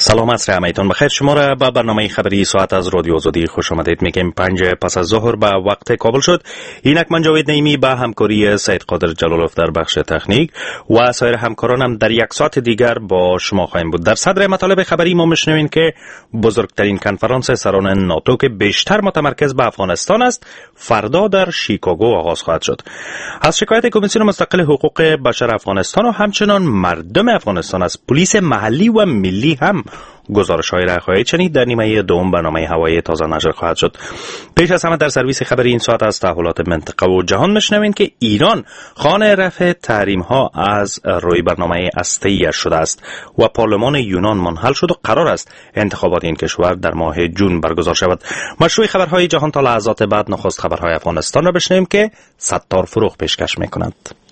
سلام عصر همایتان بخیر. شما را به برنامه خبری ساعت از رادیو آزادی خوش آمدید میگیم. 5 پس از ظهر به وقت کابل شد. اینک من جاوید نعیمی به همکاری سید قادر جلالوف در بخش تکنیک و سایر همکارانم در یک ساعت دیگر با شما خواهیم بود. در صدر مطالب خبری ما میشنوین که بزرگترین کنفرانس سران ناتو که بیشتر متمرکز به افغانستان است فردا در شیکاگو آغاز خواهد شد. از شکایت کمیسیون مستقل حقوق بشر افغانستان و همچنان مردم افغانستان از پلیس محلی و ملی هم گزارش‌های را خواهید شنید. در نیمه دوم برنامه هوایی تازه نشر خواهد شد. پیش از همه در سرویس خبری این ساعت از تحولات منطقه و جهان میشنوین که ایران خانه رفع تحریم‌ها از روی برنامه هسته‌ای‌اش شده است و پارلمان یونان منحل شد و قرار است انتخابات این کشور در ماه جون برگزار شود. مشروع خبرهای جهان تا لحظات بعد نخست خبرهای افغانستان را بشنویم که ستار فروغ پیشکش می‌کند.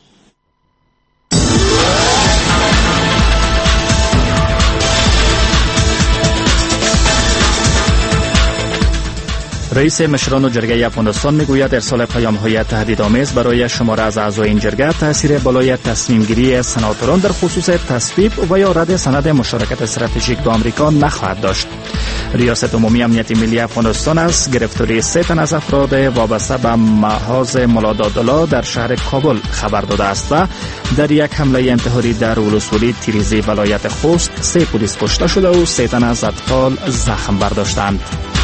رئیس مشران جرگه افغانستان میگوید ارسال پیام‌های تهدیدآمیز برای شماره از اعضای این جرگه تاثیر بالای تصمیم گیری سناتوران در خصوص تصویب و یا رد سند مشارکت استراتژیک با آمریکا نخواهد داشت. ریاست عمومی امنیت ملی افغانستان از گرفتاری 3 تن از افراد وابسته به محاذ ملادادلا در شهر کابل خبر داده است و در یک حمله انتحاری در ولسوالی تیریزی ولایت خوست 3 پلیس کشته شده و 3 تن از اطفال زخم برداشتند.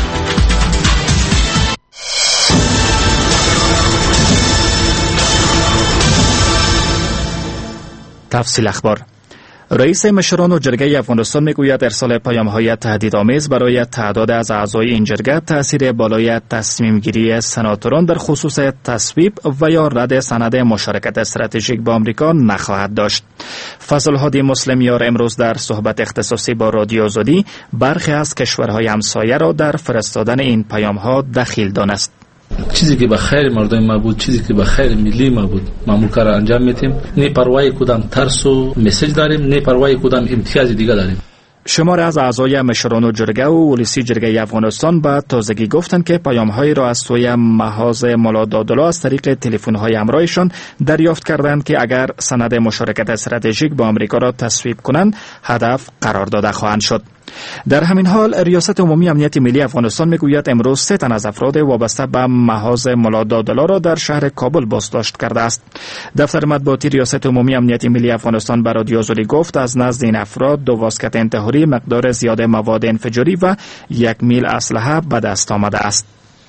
تفصیل اخبار. رئیس مشران و جرگه افغانستان میگوید ارسال پیام‌های تهدیدآمیز برای تعداد از اعضای این جرگه تأثیر بالای تصمیم گیری سناتوران در خصوص تصویب و یا رد سند مشارکت استراتژیک با آمریکا نخواهد داشت. فضل هادی مسلمیار امروز در صحبت اختصاصی با رادیو آزادی برخی از کشورهای همسایه را در فرستادن این پیام‌ها دخیل دانست. چیزی که به خیر مردم ما بود، چیزی که به خیر ملی ما بود، ما کار انجام میدیم. نه پروای کدام ترس و مسیج داریم، نه پروای کدام امتیاز دیگه داریم. شمار از اعضای مشران و جرگه و ولسی جرگه افغانستان به تازگی گفتند که پیام‌هایی را از سوی محاذ ملادادلا از طریق تلفن‌های همراهشان دریافت کردند که اگر سند مشارکت استراتژیک با آمریکا را تصویب کنند هدف قرار داده خواهند شد. در همین حال ریاست عمومی امنیت ملی افغانستان میگوید امروز 3 تن از افراد وابسته به محاذ ملادادلا را در شهر کابل بازداشت کرده است. دفتر مطبوعاتی ریاست عمومی امنیت ملی افغانستان به رادیو آزادی گفت از نزد این افراد 2 واسکت انتحاری، مقدار زیاد مواد انفجاری و 1 میل اسلحه به دست آمده است.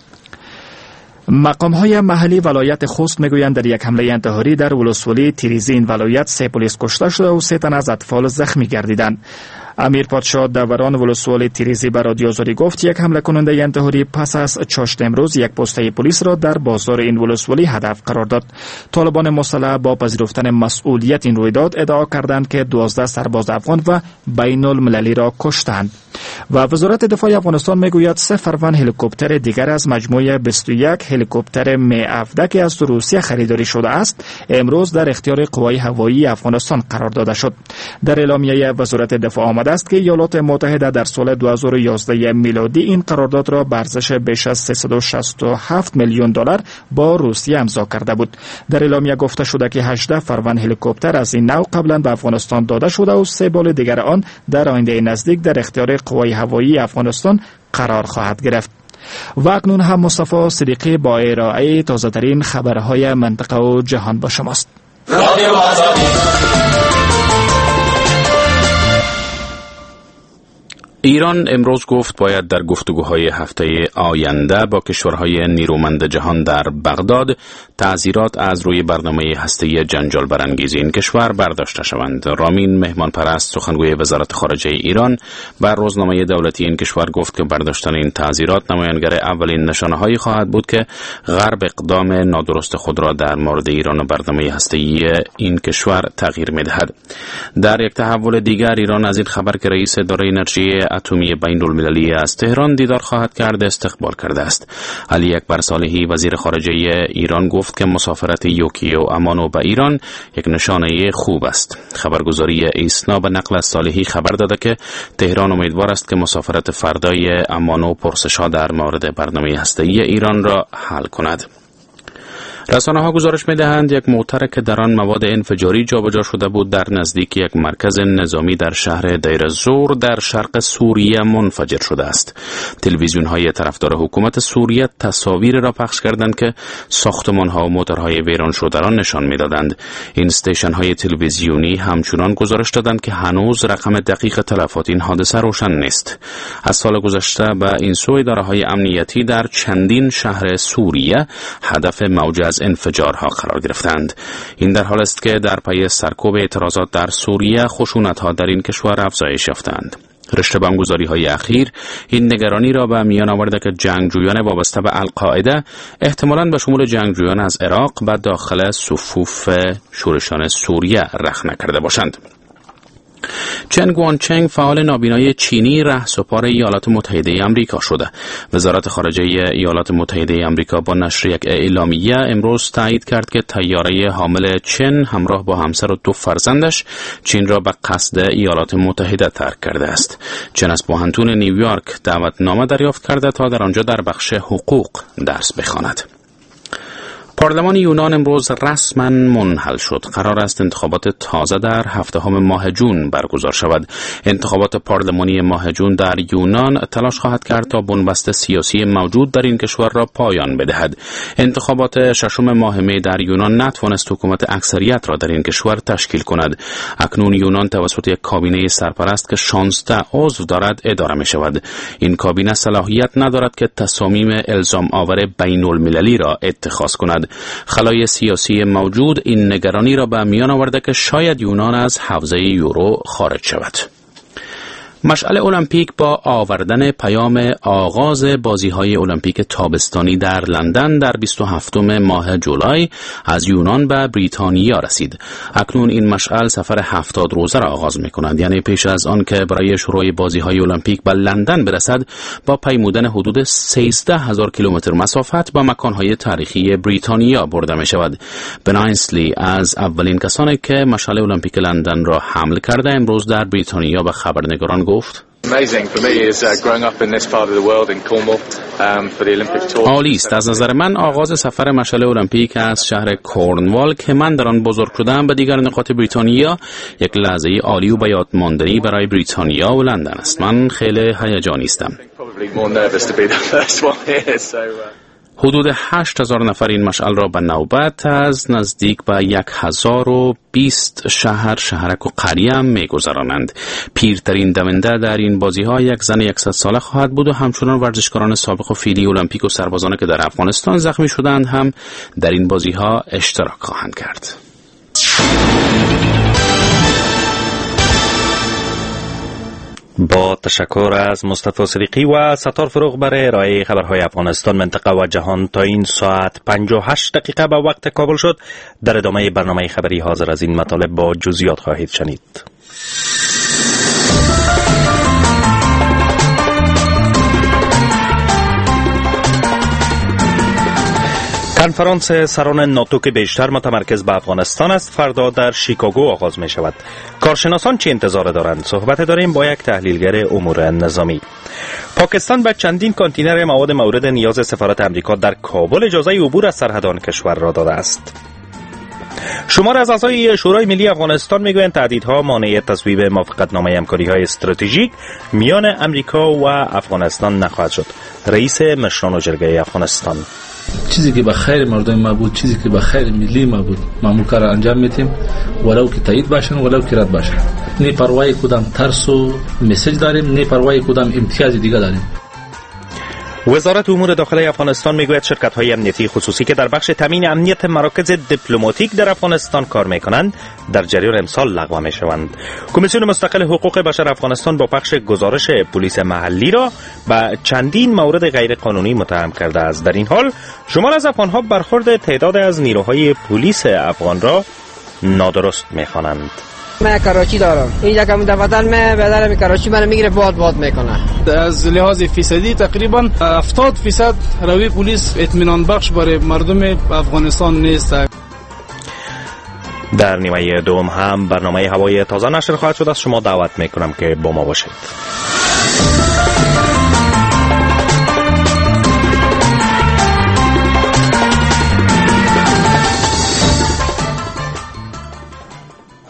مقام‌های محلی ولایت خوست میگویند در یک حمله انتحاری در ولسوالی تیریزی این ولایت 3 پلیس کشته شده و 3 تن از اطفال زخمی گردیدند. امیر پادشاه دوران ولسوالی تیریزی به رادیو آزادی گفت یک حمله کننده انتحاری پس از چاشت امروز یک پسته پلیس را در بازار این ولسوالی هدف قرار داد. طالبان مسلح با پذیرفتن مسئولیت این رویداد ادعا کردند که 12 سرباز افغان و بین المللی را کشتند. و وزارت دفاع افغانستان میگوید 3 فروند هلیکوپتر دیگر از مجموعه 21 هلیکوپتر می-17 که از روسیه خریداری شده است امروز در اختیار قوای هوایی افغانستان قرار داده شد. در اعلامیه وزارت دفاع آمده است که ایالات متحده در سال 2011 میلادی این قرارداد را به ارزش بیش از 367 میلیون دلار با روسیه امضا کرده بود. در اعلامیه گفته شده که 18 فروند هلیکوپتر از این نوع قبلا به افغانستان داده شده و 3 بال دیگر آن در آینده نزدیک در اختیار قوای هوایی افغانستان قرار خواهد گرفت. و اکنون هم مصطفی صدیقی با ارائه تازه‌ترین خبرهای منطقه و جهان با شماست. ایران امروز گفت باید در گفتگوهای هفته آینده با کشورهای نیرومند جهان در بغداد تعزیرات از روی برنامه هسته‌ای جنجال برانگیز این کشور برداشته شوند. رامین مهمان پرست سخنگوی وزارت خارجه ایران بر روزنامه دولتی این کشور گفت که برداشتن این تعزیرات نمایانگر اولین نشانه‌هایی خواهد بود که غرب اقدام نادرست خود را در مورد ایران و برنامه هسته‌ای این کشور تغییر می‌دهد. در یک تحول دیگر ایران از این خبر که رئیس اداره انرژی اتمی بین المللی از تهران دیدار خواهد کرد استقبال کرده است. علی اکبر صالحی وزیر خارجه ایران گفت که مسافرت یوکیو امانو به ایران یک نشانه خوب است. خبرگزاری ایسنا به نقل از صالحی خبر داده که تهران امیدوار است که مسافرت فردای امانو پرسش‌ها در مورد برنامه هسته‌ای ایران را حل کند. رسانه‌ها گزارش می‌دهند یک موتر که در آن مواد انفجاری جابجا شده بود در نزدیک یک مرکز نظامی در شهر دیر الزور در شرق سوریه منفجر شده است. تلویزیون‌های طرفدار حکومت سوریه تصاویر را پخش کردند که ساختمان‌ها و موتورهای ویران شده را نشان می‌دادند. این استیشن‌های تلویزیونی همچنان گزارش دادند که هنوز رقم دقیق تلفات این حادثه روشن نیست. از سال گذشته به این سو اداره‌های امنیتی در چندین شهر سوریه هدف موج از انفجارها قرار گرفتند. این در حالی است که در پی سرکوب اعتراضات در سوریه خشونت‌ها در این کشور افزایش یافتند. رشته بمبگذاری‌های اخیر این نگرانی را به میان آورده که جنگجویان وابسته به القاعده احتمالاً به شمول جنگجویان از عراق به داخل صفوف شورشان سوریه رخ نکرده باشند. چن گوانچنگ فعال نابینای چینی رهسپار ایالات متحده آمریکا شده. وزارت خارجه ایالات متحده آمریکا با نشر یک اعلامیه امروز تایید کرد که طیاره حامل چن همراه با همسر و 2 فرزندش چین را به قصد ایالات متحده ترک کرده است. چن از محنتون نیویورک دعوتنامه دریافت کرده تا در آنجا در بخش حقوق درس بخواند. پارلمان یونان امروز رسما منحل شد. قرار است انتخابات تازه در هفته‌هم ماه جون برگزار شود. انتخابات پارلمانی ماه جون در یونان تلاش خواهد کرد تا بنبست سیاسی موجود در این کشور را پایان بدهد. انتخابات ششم ماه می در یونان نتوانست حکومت اکثریت را در این کشور تشکیل کند. اکنون یونان توسط یک کابینه سرپرست که 16 عضو دارد اداره می شود. این کابینه صلاحیت ندارد که تصامیم الزام آور بین المللی را اتخاذ کند. خلای سیاسی موجود این نگرانی را به میان آورده که شاید یونان از حوزه یورو خارج شود. مشعل المپیک با آوردن پیام آغاز بازی‌های المپیک تابستانی در لندن در 27 ماه جولای از یونان به بریتانیا رسید. اکنون این مشعل سفر 70 روزه را آغاز می‌کند، یعنی پیش از آن که برای شروع بازی‌های المپیک به لندن برسد با پیمودن حدود 13000 کیلومتر مسافت به مکان‌های تاریخی بریتانیا برده می‌شود. بن اینسلی از اولین کسانی که مشعل المپیک لندن را حمل کرده امروز در بریتانیا به خبرنگاران گفت: عالی است. از نظر من آغاز سفر مشعل المپیک از شهر کورنوال که من در آن بزرگ شدم به دیگر نقاط بریتانیا یک لحظه عالی و به یاد ماندنی برای بریتانیا و لندن است. من خیلی هیجانی هستم. حدود 8000 نفر این مشعل را به نوبت از نزدیک به 1020 شهر، شهرک و قریه هم می‌گذرانند. پیرترین دونده در این بازی‌ها یک زن 100 ساله خواهد بود و همچنان ورزشکاران سابق و فعلی المپیک و سربازانی که در افغانستان زخمی شدند هم در این بازی‌ها اشتراک خواهند کرد. با تشکر از مصطفی صدیقی و ستار فروغ برای ارائه خبرهای افغانستان، منطقه و جهان. تا این ساعت 58 دقیقه به وقت کابل شد. در ادامه برنامه خبری حاضر از این مطالب با جزئیات خواهید شنید. کنفرانس سران ناتو که بیشتر متمرکز به افغانستان است فردا در شیکاگو آغاز می شود. کارشناسان چه انتظار دارند؟ صحبت داریم با یک تحلیلگر امور نظامی. پاکستان به چندین کانتینر مواد مورد نیاز سفارت امریکا در کابل اجازه عبور از سرحدان کشور را داده است. شمار از اعضای شورای ملی افغانستان میگویند تهدیدها مانع تصویب موافقتنامه همکاری‌های استراتژیک میان امریکا و افغانستان نخواهد شد. رئیس مشران جرگه افغانستان: چیزی که به خیر مردم ما بود، چیزی که به خیر ملی ما بود، ما کار انجام میتیم، ولو که تایید باشن ولو که رد باشن. نه پروای کدام ترس و مسیج داریم، نه پروای کدام امتیاز دیگه داریم. وزارت امور داخلی افغانستان میگوید شرکت‌های امنیتی خصوصی که در بخش تامین امنیت مراکز دیپلماتیک در افغانستان کار می‌کنند در جریان امسال لغو می‌شوند. کمیسیون مستقل حقوق بشر افغانستان با پخش گزارش پلیس محلی را به چندین مورد غیرقانونی متهم کرده است. در این حال شمار از افغان‌ها برخورد تعداد از نیروهای پلیس افغان را نادرست می‌خوانند. من کراچی دارم، اینجا که متفاوتاً من بدرم کراچی من میگیره باد میکنه. از لحاظ فیصدی تقریبا 70% روی پلیس اطمینان بخش برای مردم افغانستان نیست. در نیمه دوم هم برنامه هوای تازه نشر خواهد شد. از شما دعوت میکنم که با ما باشید.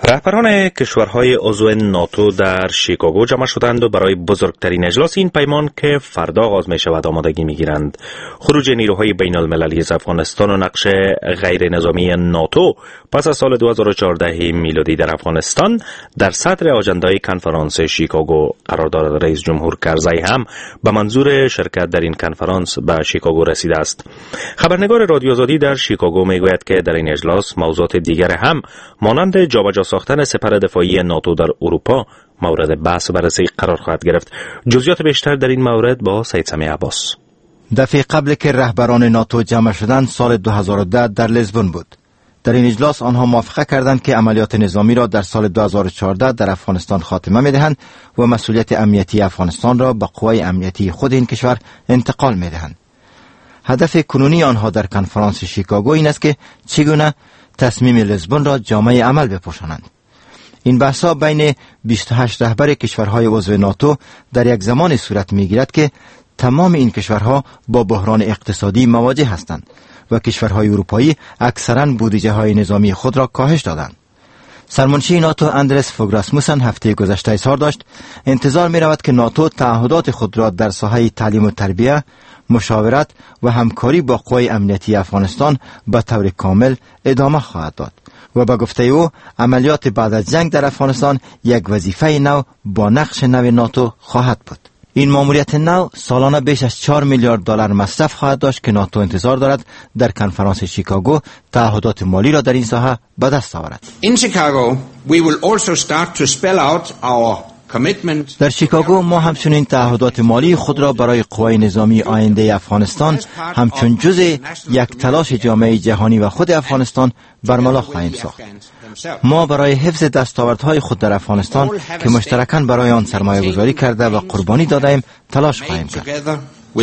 رهبران کشورهای عضو ناتو در شیکاگو جمع شدند و برای بزرگترین اجلاس این پیمان که فردا آغاز می شود آمادگی می گیرند. خروج نیروهای بین المللی از افغانستان و نقش غیر نظامی ناتو پس از سال 2014 میلادی در افغانستان در صدر آجندای کنفرانس شیکاگو قرار دارد. رئیس جمهور کرزی هم به منظور شرکت در این کنفرانس به شیکاگو رسیده است. خبرنگار رادیو آزادی در شیکاگو می گوید که در این اجلاس موضوعات دیگر هم مانند جابجا ساختن سپر دفاعی ناتو در اروپا مورد بحث و بررسی قرار خواهد گرفت. جزئیات بیشتر در این مورد با سید سمیع عباس. دفعه قبل که رهبران ناتو جمع شدند سال 2010 در لیسبون بود. در این اجلاس آنها موافقه کردند که عملیات نظامی را در سال 2014 در افغانستان خاتمه می‌دهند و مسئولیت امنیتی افغانستان را به قوای امنیتی خود این کشور انتقال می‌دهند. هدف کنونی آنها در کنفرانس شیکاگو این است که چگونه تصمیم لیسبون را جامعه عمل بپوشانند. این بحث‌ها بین 28 رهبر کشورهای عضو ناتو در یک زمان صورت می‌گیرد که تمام این کشورها با بحران اقتصادی مواجه هستند و کشورهای اروپایی اکثراً بودجه‌های نظامی خود را کاهش دادند. سرمنشی ناتو اندرس فوگ راسموسن هفته گذشته اظهار داشت انتظار می‌رود که ناتو تعهدات خود را در ساحه تعلیم و تربیت، مشاورت و همکاری با قوای امنیتی افغانستان به طور کامل ادامه خواهد داد و به گفته او عملیات بعد از جنگ در افغانستان یک وظیفه نو با نقش نو ناتو خواهد بود. این ماموریت نو سالانه بیش از 4 میلیارد دلار مصرف خواهد داشت که ناتو انتظار دارد در کنفرانس شیکاگو تعهدات مالی را در این ساحه به دست آورد. In Chicago, we will also start to spell out our در شیکاگو ما همچنین تعهدات مالی خود را برای قوای نظامی آینده افغانستان همچون جزء یک تلاش جامعه جهانی و خود افغانستان برملا خواهیم ساخت. ما برای حفظ دستاوردهای خود در افغانستان که مشترکاً برای آن سرمایه گذاری کرده و قربانی داده‌ایم تلاش خواهیم کرد.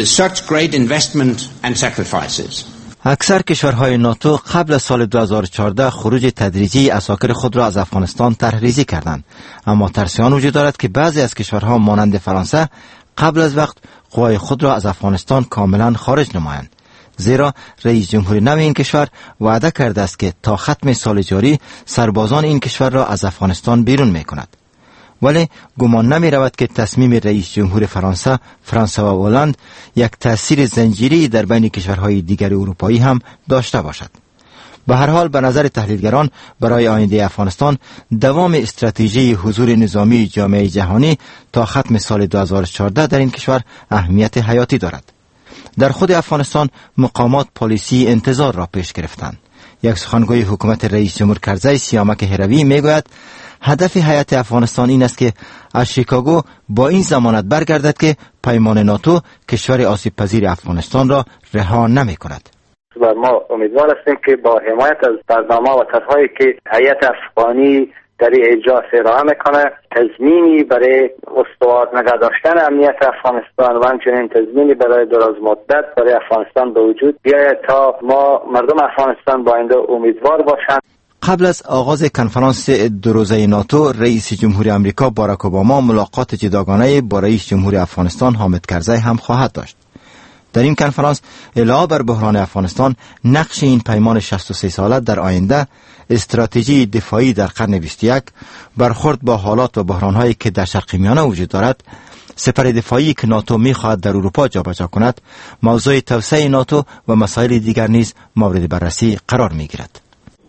اکثر کشورهای ناتو قبل از سال 2014 خروج تدریجی عساکر خود را از افغانستان طرح‌ریزی کردند، اما ترس آن وجود دارد که بعضی از کشورها مانند فرانسه قبل از وقت قوای خود را از افغانستان کاملا خارج نمایند، زیرا رئیس جمهور نو این کشور وعده کرده است که تا ختم سال جاری سربازان این کشور را از افغانستان بیرون می‌کند. ولی گمان نمی رود که تصمیم رئیس جمهور فرانسه و هلند یک تأثیر زنجیری در بین کشورهای دیگر اروپایی هم داشته باشد. به هر حال به نظر تحلیلگران برای آینده افغانستان دوام استراتژی حضور نظامی جامعه جهانی تا ختم سال 2014 در این کشور اهمیت حیاتی دارد. در خود افغانستان مقامات پلیسی انتظار را پیش گرفتند. یک سخنگوی حکومت رئیس جمهور کرزی سیامک هروی میگوید هدف هیئت افغانستان این است که از شیکاگو با این ضمانت برگردد که پیمان ناتو کشور آسیب پذیر افغانستان را رها نمی کند. و ما امیدوار هستیم که با حمایت از برنامه و طرح‌هایی که هیئت افغانی در اجرا ارائه میکنه تضمینی برای استوار نگه داشتن امنیت افغانستان و همچنین تضمینی برای دراز مدت برای افغانستان به وجود بیاید تا ما مردم افغانستان با آینده امیدوار باشند. قبل از آغاز کنفرانس دو روزه ناتو، رئیس جمهور آمریکا باراک اوباما ملاقات جداگانه با رئیس جمهور افغانستان حامد کرزی هم خواهد داشت. در این کنفرانس علاوه بر بحران افغانستان، نقش این پیمان 63 ساله در آینده، استراتژی دفاعی در قرن 21، برخورد با حالات و بحران‌هایی که در شرق میانه وجود دارد، سپر دفاعی که ناتو می‌خواهد در اروپا جابجا کند، موضوع توسعه ناتو و مسائل دیگر نیز مورد بررسی قرار می‌گیرد.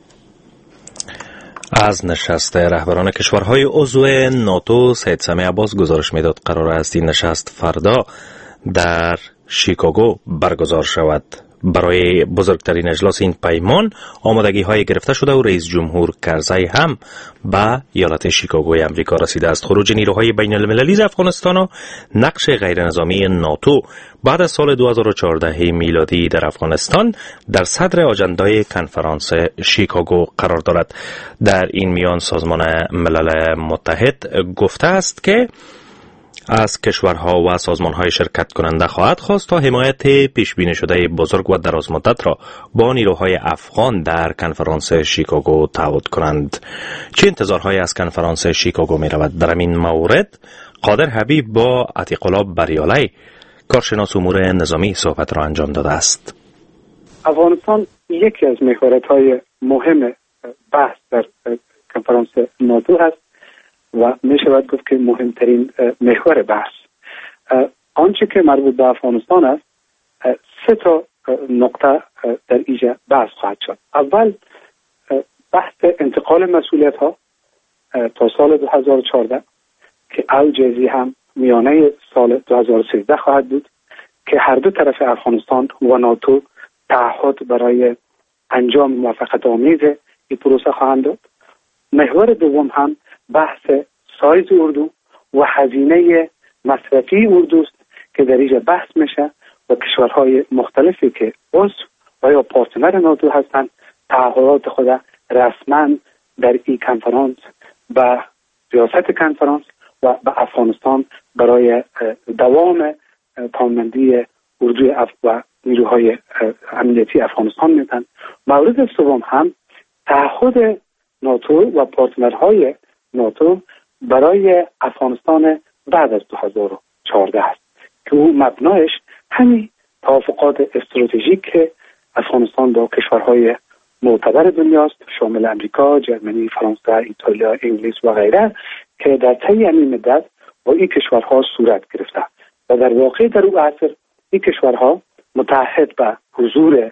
از نشست رهبران کشورهای عضو ناتو سید سمیع عباس گزارش میداد قرار است این نشست فردا در شیکاگو برگزار شود. برای بزرگترین اجلاس این پیمان آمادگی های گرفته شده و رئیس جمهور کرزی هم به ایالت شیکاگوی امریکا رسیده است. خروج نیروهای بین المللی از افغانستان و نقش غیر نظامی ناتو بعد از سال 2014 میلادی در افغانستان در صدر آجندای کنفرانس شیکاگو قرار دارد. در این میان سازمان ملل متحد گفته است که از کشورها و سازمانهای شرکت کننده خواهد خواست تا حمایت پیش بینی شده بزرگ و دراز مدت را با نیروهای افغان در کنفرانس شیکاگو تعهد کنند. چه انتظارهایی از کنفرانس شیکاگو می رود؟ در این مورد قادر حبیب با عتیق الله بریالی کارشناس امور نظامی صحبت را انجام داده است. افغانستان یکی از محورهای مهم بحث در کنفرانس ناتو هست و می شود گفت که مهمترین محور بحث. آنچه که مربوط به افغانستان است، 3 تا نقطه در اینجا بحث خواهد شد. اول بحث انتقال مسئولیت ها تا سال 2014 که اوج هم میانه سال 2013 خواهد بود که هر دو طرف افغانستان و ناتو تعهد برای انجام موافقت آمیز این پروسه خواهند داد. محور دوم هم بحث سایز اردو و هزینه مصرفی اردوست که در اینجا بحث میشه و کشورهای مختلفی که عضو و یا پارتنر ناتو هستند تعهدات خود رسما در این کنفرانس به ریاست کنفرانس و به افغانستان برای دوام پاماندی اردوی و نیروهای امنیتی افغانستان میدن. مورد سوم هم تعهد ناتو و پارتنرهای ناتو برای افغانستان بعد از 2014 است که او مبنایش همین توافقات استراتژیک که افغانستان با کشورهای معتبر دنیاست، شامل امریکا، جرمنی، فرانسه، ایتالیا، انگلیس و غیره که در طی این مدت با این کشورها صورت گرفته و در واقع در اون عصر این کشورها متعهد به حضور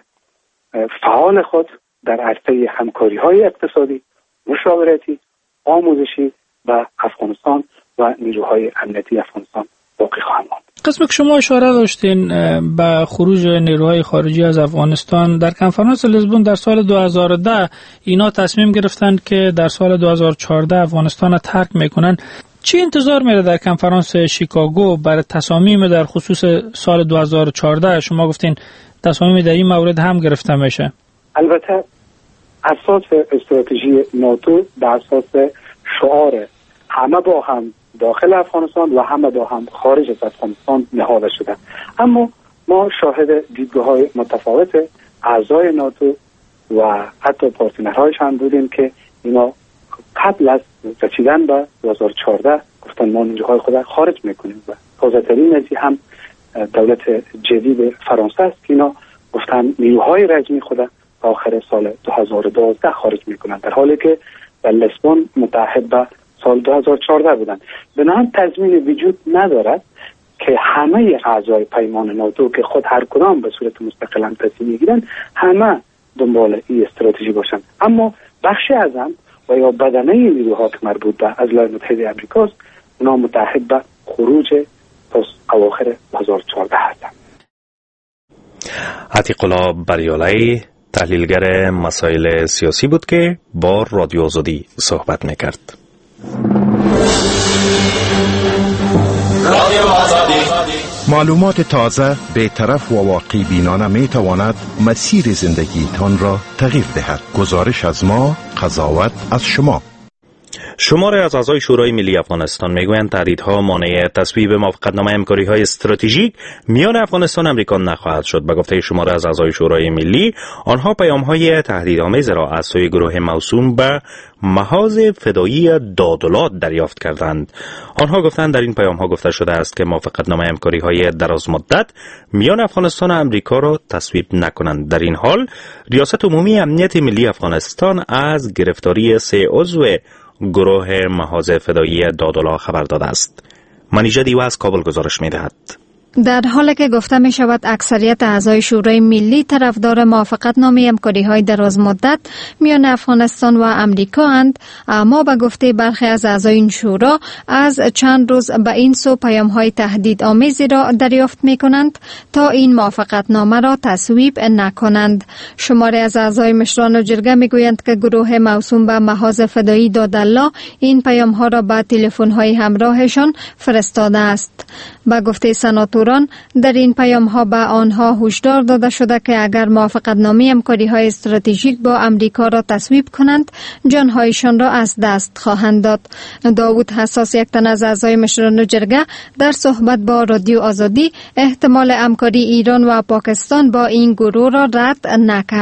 فعال خود در عرصه همکاری‌های اقتصادی، مشاورتی، آموزشی و افغانستان و نیروهای امنیتی افغانستان باقی خواهند ماند. قسم که شما اشاره داشتین به خروج نیروهای خارجی از افغانستان در کنفرانس لیزبون در سال 2010 اینا تصمیم گرفتند که در سال 2014 افغانستان را ترک میکنن. چی انتظار میره در کنفرانس شیکاگو برای تصامیم در خصوص سال 2014؟ شما گفتین تصامیم در این مورد هم گرفته میشه. البته اساس استراتژی ناتو به اساس شعار همه با هم داخل افغانستان و همه با هم خارج از افغانستان نهاده شده، اما ما شاهد دیدگاه‌های متفاوت اعضای ناتو و حتی پارتنرهایش هم بودیم که اینا قبل از رسیدن به 2014 گفتن ما نیروهای خود خارج میکنیم و تازه ترین از این هم دولت جدید فرانسه است که اینا گفتن نیروهای رزمی خود آخر سال 2012 خارج میکنن، در حالی که در لیزبون متعهد به سال 2014 بودن. بنابراین تضمین وجود ندارد که همه اعضای پیمان ناتو که خود هر کدام به صورت مستقلا تصمیم میگیرن همه دنبال این استراتژی باشن، اما بخشی از هم و یا بدنه نیروها که مربوط به ایالات متحده آمریکاست اونا متعهد به خروج تا اواخر 2014 هستند. عتیق الله بریالی تحلیلگر مسائل سیاسی بود که با رادیو آزادی صحبت میکرد. معلومات تازه، بی‌طرف و واقعی بینانه می تواند مسیر زندگیتان را تغییر دهد. گزارش از ما، قضاوت از شما. شماری از اعضای شورای ملی افغانستان میگویند تهدیدها مانع تصویب موافقتنامه همکاری‌های استراتژیک میان افغانستان و امریکا نخواهد شد. به گفته شماری از اعضای شورای ملی، آنها پیام‌های تهدیدآمیز را از سوی گروه موسوم به محاذ فدایی دادولات دریافت کردند. آنها گفتند در این پیام‌ها گفته شده است که موافقتنامه همکاری‌های دراز مدت میان افغانستان و امریکا را تصویب نکنند. در این حال ریاست عمومی امنیت ملی افغانستان از گرفتاری 3 عضو گروه محاذ فدایی دادولا خبر داده است. منیژه دیو از کابل گزارش می‌دهد. در حالی که گفته می شود اکثریت اعضای شورای ملی طرفدار موافقتنامه همکاری‌های دراز مدت میان افغانستان و امریکا اند، اما به گفته برخی از اعضای این شورا از چند روز به این سو پیام‌های تهدیدآمیزی را دریافت می کنند تا این موافقتنامه را تصویب نکنند. شماری از اعضای مشران جرگه می گویند که گروه موسوم به محاذ فدایی دادالله این پیام‌ها را به تلفن‌های همراهشان فرستاده است. به گفته سناتور در این پیام‌ها به آنها هشدار داده شده که اگر موافقتنامه همکاری‌های استراتژیک با امریکا را تصویب کنند، جان‌هایشان را از دست خواهند داد. داوود حساس، یک تن از اعضای مشران جرگه، در صحبت با رادیو آزادی احتمال همکاری ایران و پاکستان با این گروه را رد نکرد.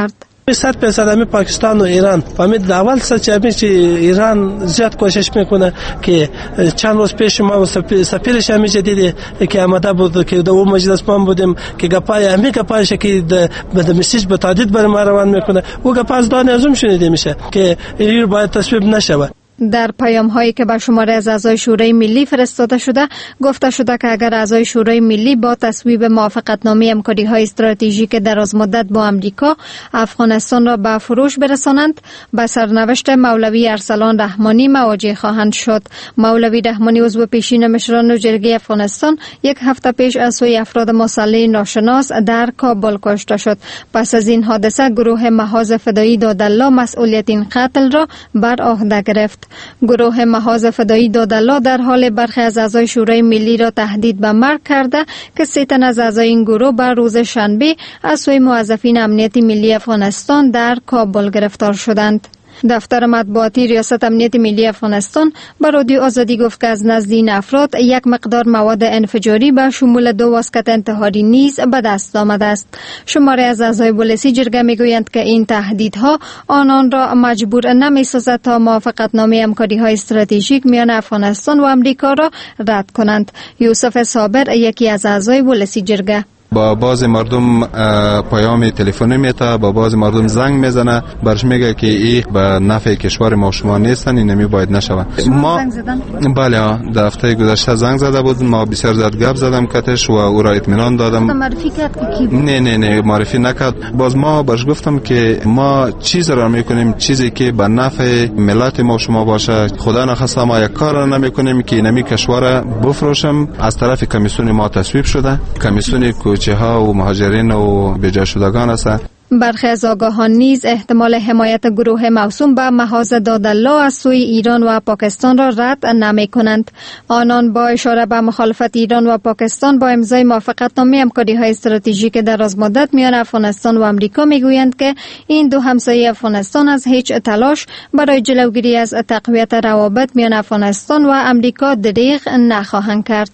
100% همه پاکستان و ایران فهمید اول چه ایران زیاد کوشش میکنه که چند روز پیش ما سفیرش هم جدیدی که آمده بود که دو مجلس ما بودیم که گپایش که به مسیج به تهدید بر ما روان میکنه و گپ از دان ازم شنیده میشه که این باید تصویب نشود. در پیام هایی که به شماره از اعضای شورای ملی فرستاده شده گفته شده که اگر اعضای شورای ملی با تصویب موافقتنامه همکاری های استراتژیک دراز مدت با امریکا افغانستان را به فروش برسانند به سرنوشت مولوی ارسلان رحمانی مواجه خواهند شد. مولوی رحمانی عضو پیشین مشران جرگه افغانستان یک هفته پیش از سوی افراد مسلح ناشناس در کابل کشته شد. پس از این حادثه گروه محاذ فدایی دادالله مسئولیت این قتل را بر عهده گرفت. گروه محاذ فدایی دادالله در حال برخی از اعضای شورای ملی را تهدید به مرگ کرده که 3 تن از اعضای این گروه بر روز شنبه از سوی موظفین امنیت ملی افغانستان در کابل گرفتار شدند. دفتر مطبوعاتی ریاست امنیت ملی افغانستان به رادیو آزادی گفت که از نزد این افراد یک مقدار مواد انفجاری به شمول 2 واسکت انتحاری نیز به دست آمده است. شماره از اعضای پلیسی جرگه میگویند که این تهدیدها آنان را مجبور نمی‌سازد تا موافقتنامه همکاری های استراتژیک میان افغانستان و امریکا را رد کنند. یوسف صابر یکی از اعضای پلیسی جرگه: با بعض مردم پیام تلفنی میته، با بعض مردم زنگ میزنه، برش میگه که این به نفع کشور ما شما نیستن، این نمی باید نشود. ما بله در هفته گذشته زنگ زده بود، ما بسیار زیاد گپ زدم کتش و او را اطمینان دادم. معرفی کرد که نه معرفی نکرد. باز ما برش گفتم که ما چیز را میکنیم چیزی که به نفع ملت ما شما باشه. خدا نخواسته ما یک کار را نمیکنیم که نمی کشور بفروشم. از طرف کمیسیون ما تصویب شده، کمیسیون کوچه ها و مهاجرین و بجا شدگان است. برخی از آگاهان نیز احتمال حمایت گروه موسوم به محاذ دادالله از سوی ایران و پاکستان را رد نمی کنند. آنان با اشاره به مخالفت ایران و پاکستان با امضای موافقتنامه همکاری های استراتژیک دراز مدت میان افغانستان و امریکا میگویند که این دو همسایه افغانستان از هیچ تلاش برای جلوگیری از تقویت روابط میان افغانستان و امریکا دریغ نخواهند کرد.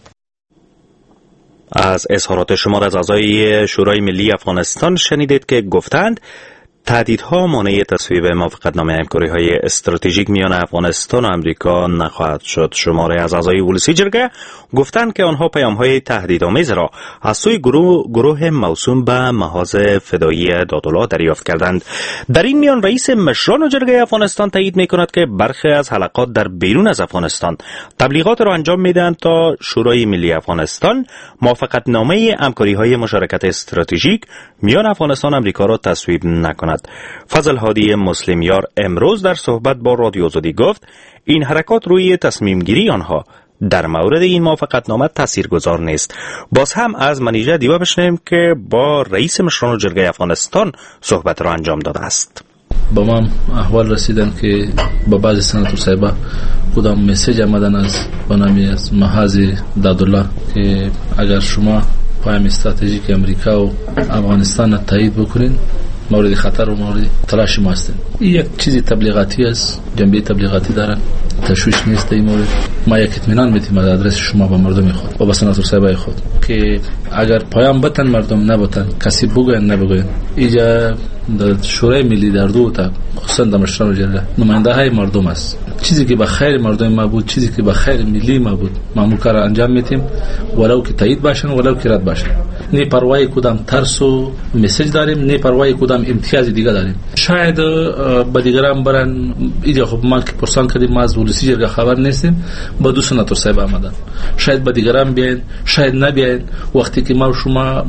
از اظهارات شمار از اعضای شورای ملی افغانستان شنیدید که گفتند تهدیدها مانع تصویب موافقتنامه همکاری‌های استراتژیک میان افغانستان و امریکا نخواهد شد. شماره از اعضای پلیسی جرگه گفتند که آنها پیام‌های تهدیدآمیز را از سوی گروه موسوم به محاذ فدایی دادالله دریافت کردند. در این میان رئیس مشران جرگه افغانستان تایید می‌کند که برخی از حلقات در بیرون از افغانستان تبلیغات را انجام می‌دهند تا شورای ملی افغانستان موافقتنامه همکاری‌های مشارکت استراتژیک میان افغانستان و امریکا را تصویب نکند. فضل هادی مسلمیار امروز در صحبت با رادیو آزادی گفت این حرکات روی تصمیم گیری آنها در مورد این موافقتنامه تاثیرگذار نیست. باز هم از منیژه دیوا بشنویم که با رئیس مشران جرگه افغانستان صحبت را انجام داده است. با ما احوال رسیدن که با بعضی سناتور صاحبا کدام مسیج آمدن از بنامی از محاذ دادالله که اگر شما پیام استراتژیک امریکا و افغانستان تایید بکنین مورد خطر و مورد تلاش ما هستیم. این یک چیزی تبلیغاتی است، جنبه تبلیغاتی داره، تشویش نیست. این مورد ما یک اطمینان میتیم از آدرس شما به مردم خود و به سناتور صاحبای خود که اگر پیام بتن مردم نبتن، کسی بگوین نبگوین، اینجا در شورای ملی در دو تا خصوصا در مشران جرگه نماینده های مردم است. چیزی که به خیر مردم ما بود، چیزی که به خیر ملی ما بود، ما مو کار انجام میتیم، ولو که تایید باشن ولو که رد باشن. نه پروای کدام ترس و مسیج داریم، نه پروای کدام امتیاز دیگه داریم. شاید به دیگران برن اینجا خب ما که پرسان کردیم ما از پلیسی جرگه خبر نیستیم، با دو سناتور صاحب آمدن. شاید به دیگران بیاین، شاید نبیاین. وقتی که ما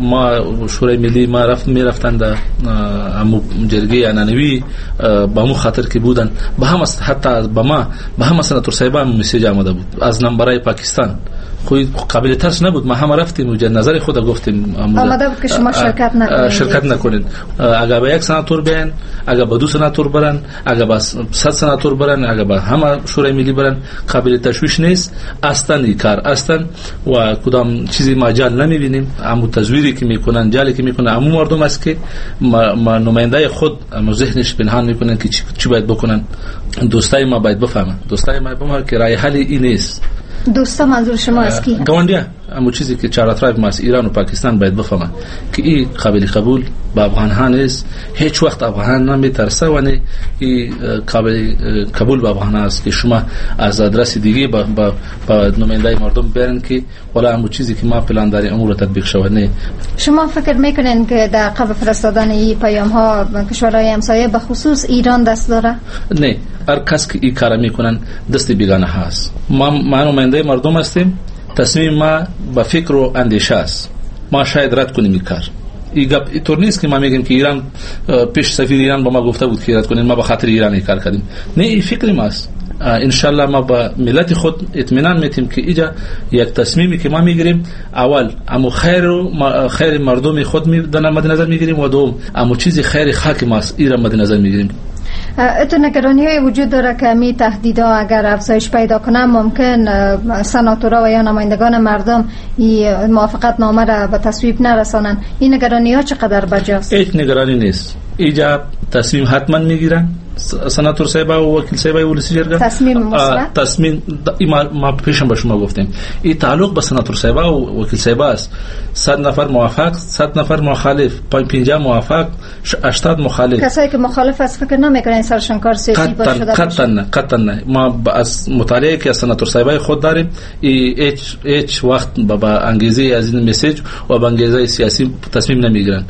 شورای ملی ما میرفتن در امو جرگه انانوی با مو خاطر که بودن، به هم حتی به هم سناتور صاحب هم مسیج آمده بود از نمبرای پاکستان. خود قابل ترس نبود، ما هم رفتیم و نظر خود گفتیم آمده بود که شما شرکت نکنید. اگر با یک سناتور بیان، اگر با دو سناتور برن، اگر با 100 سناتور برن، اگر با همه شورای ملی برن، قابل تشویش نیست اصلا این کار اصلا. و کدام چیزی ما جال نمیبینیم. امو تزویری که میکنن، جالی که میکنن امو مردم است که ما نماینده خود امو ذهنش پنهان میکنن که چی باید بکنن. دوستای ما باید بفهمن، دوستای ما بفهمن که راه حل این نیست. دوستا منظور شما از کی؟ گاونډیا اما چیزی که چهار اطراف ما ایران و پاکستان باید بفهمن که این قابل قبول با افغان ها نیست. هیچ وقت افغان نمیترسه و نه این قابل قبول با افغان است که شما از آدرس دیگه با نماینده مردم برن که ولی اما چیزی که ما پلان داریم امور تطبیق شود. نه شما فکر میکنین که در قبل فرستادن این پیام ها کشورهای همسایه به خصوص ایران دست داره؟ نه، هر کس که این کار میکنن دست بیگانه هست. ما نماینده مردم هستیم، تصمیم ما با فکر و اندیشه است. ما شاید رد کنیم این کار. این طور نیست که ما میگیم که ایران پیش سفیر ایران با ما گفته بود که رد کنیم، ما به خاطر ایران این کار کردیم. نه، این فکر ماست. انشالله ما با ملت خود اطمینان میتیم که اینجا یک تصمیمی که ما میگیریم اول امو خیر مردم خود در مد نظر میگیریم و دوم امو چیزی خیر خاک ماست ایران مد نظر میگیریم. اتو نگرانی های وجود داره که می تهدیدها اگر افزایش پیدا کنه ممکن سناتورها و یا نمایندگان مردم این موافقت نامه را به تصویب نرسانن. این نگرانی ها چقدر بجاست؟ هیچ نگرانی نیست. اینجا تصمیم حتما میگیرن سناتور صاحبا و وکیل صاحبا ولسی جرگه. تصمیم مثبت؟ تصمیم ما پیشم به شما گفتیم این تعلق به سناتور صاحبا و وکیل صاحبا است. 100 نفر موافق، 100 نفر مخالف، 50 موافق، 80 مخالف. کسایی که مخالف است فکر نمیکنن سرشون کار سیاسی باشه؟ قطعا نه. ما از مطالعه که سناتور صاحبای خود داریم هیچ وقت با انگیزه از این مسیج و با انگیزه سیاسی تصمیم نمیگیرن.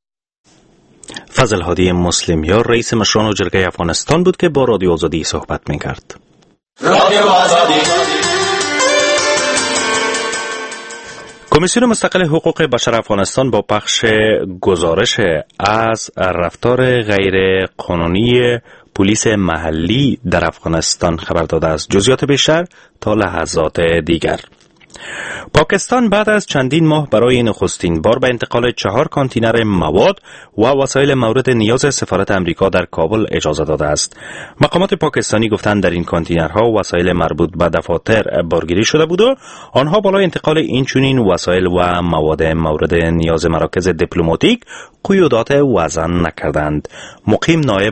فضل هادی مسلمیار رئیس مشران جرگه افغانستان بود که با رادیو آزادی صحبت می‌کرد. رادیو آزادی. کمیسیون مستقل حقوق بشر افغانستان با پخش گزارش از رفتار غیر قانونی پلیس محلی در افغانستان خبر داده است. جزئیات بیشتر تا لحظات دیگر. پاکستان بعد از چندین ماه برای نخستین بار به انتقال 4 کانتینر مواد و وسایل مورد نیاز سفارت امریکا در کابل اجازه داده است. مقامات پاکستانی گفتند در این کانتینرها وسایل مربوط به دفاتر بارگیری شده بود و آنها بالای انتقال این چنین وسایل و مواد مورد نیاز مراکز دیپلماتیک قیودات وضع نکردند. مقیم نایب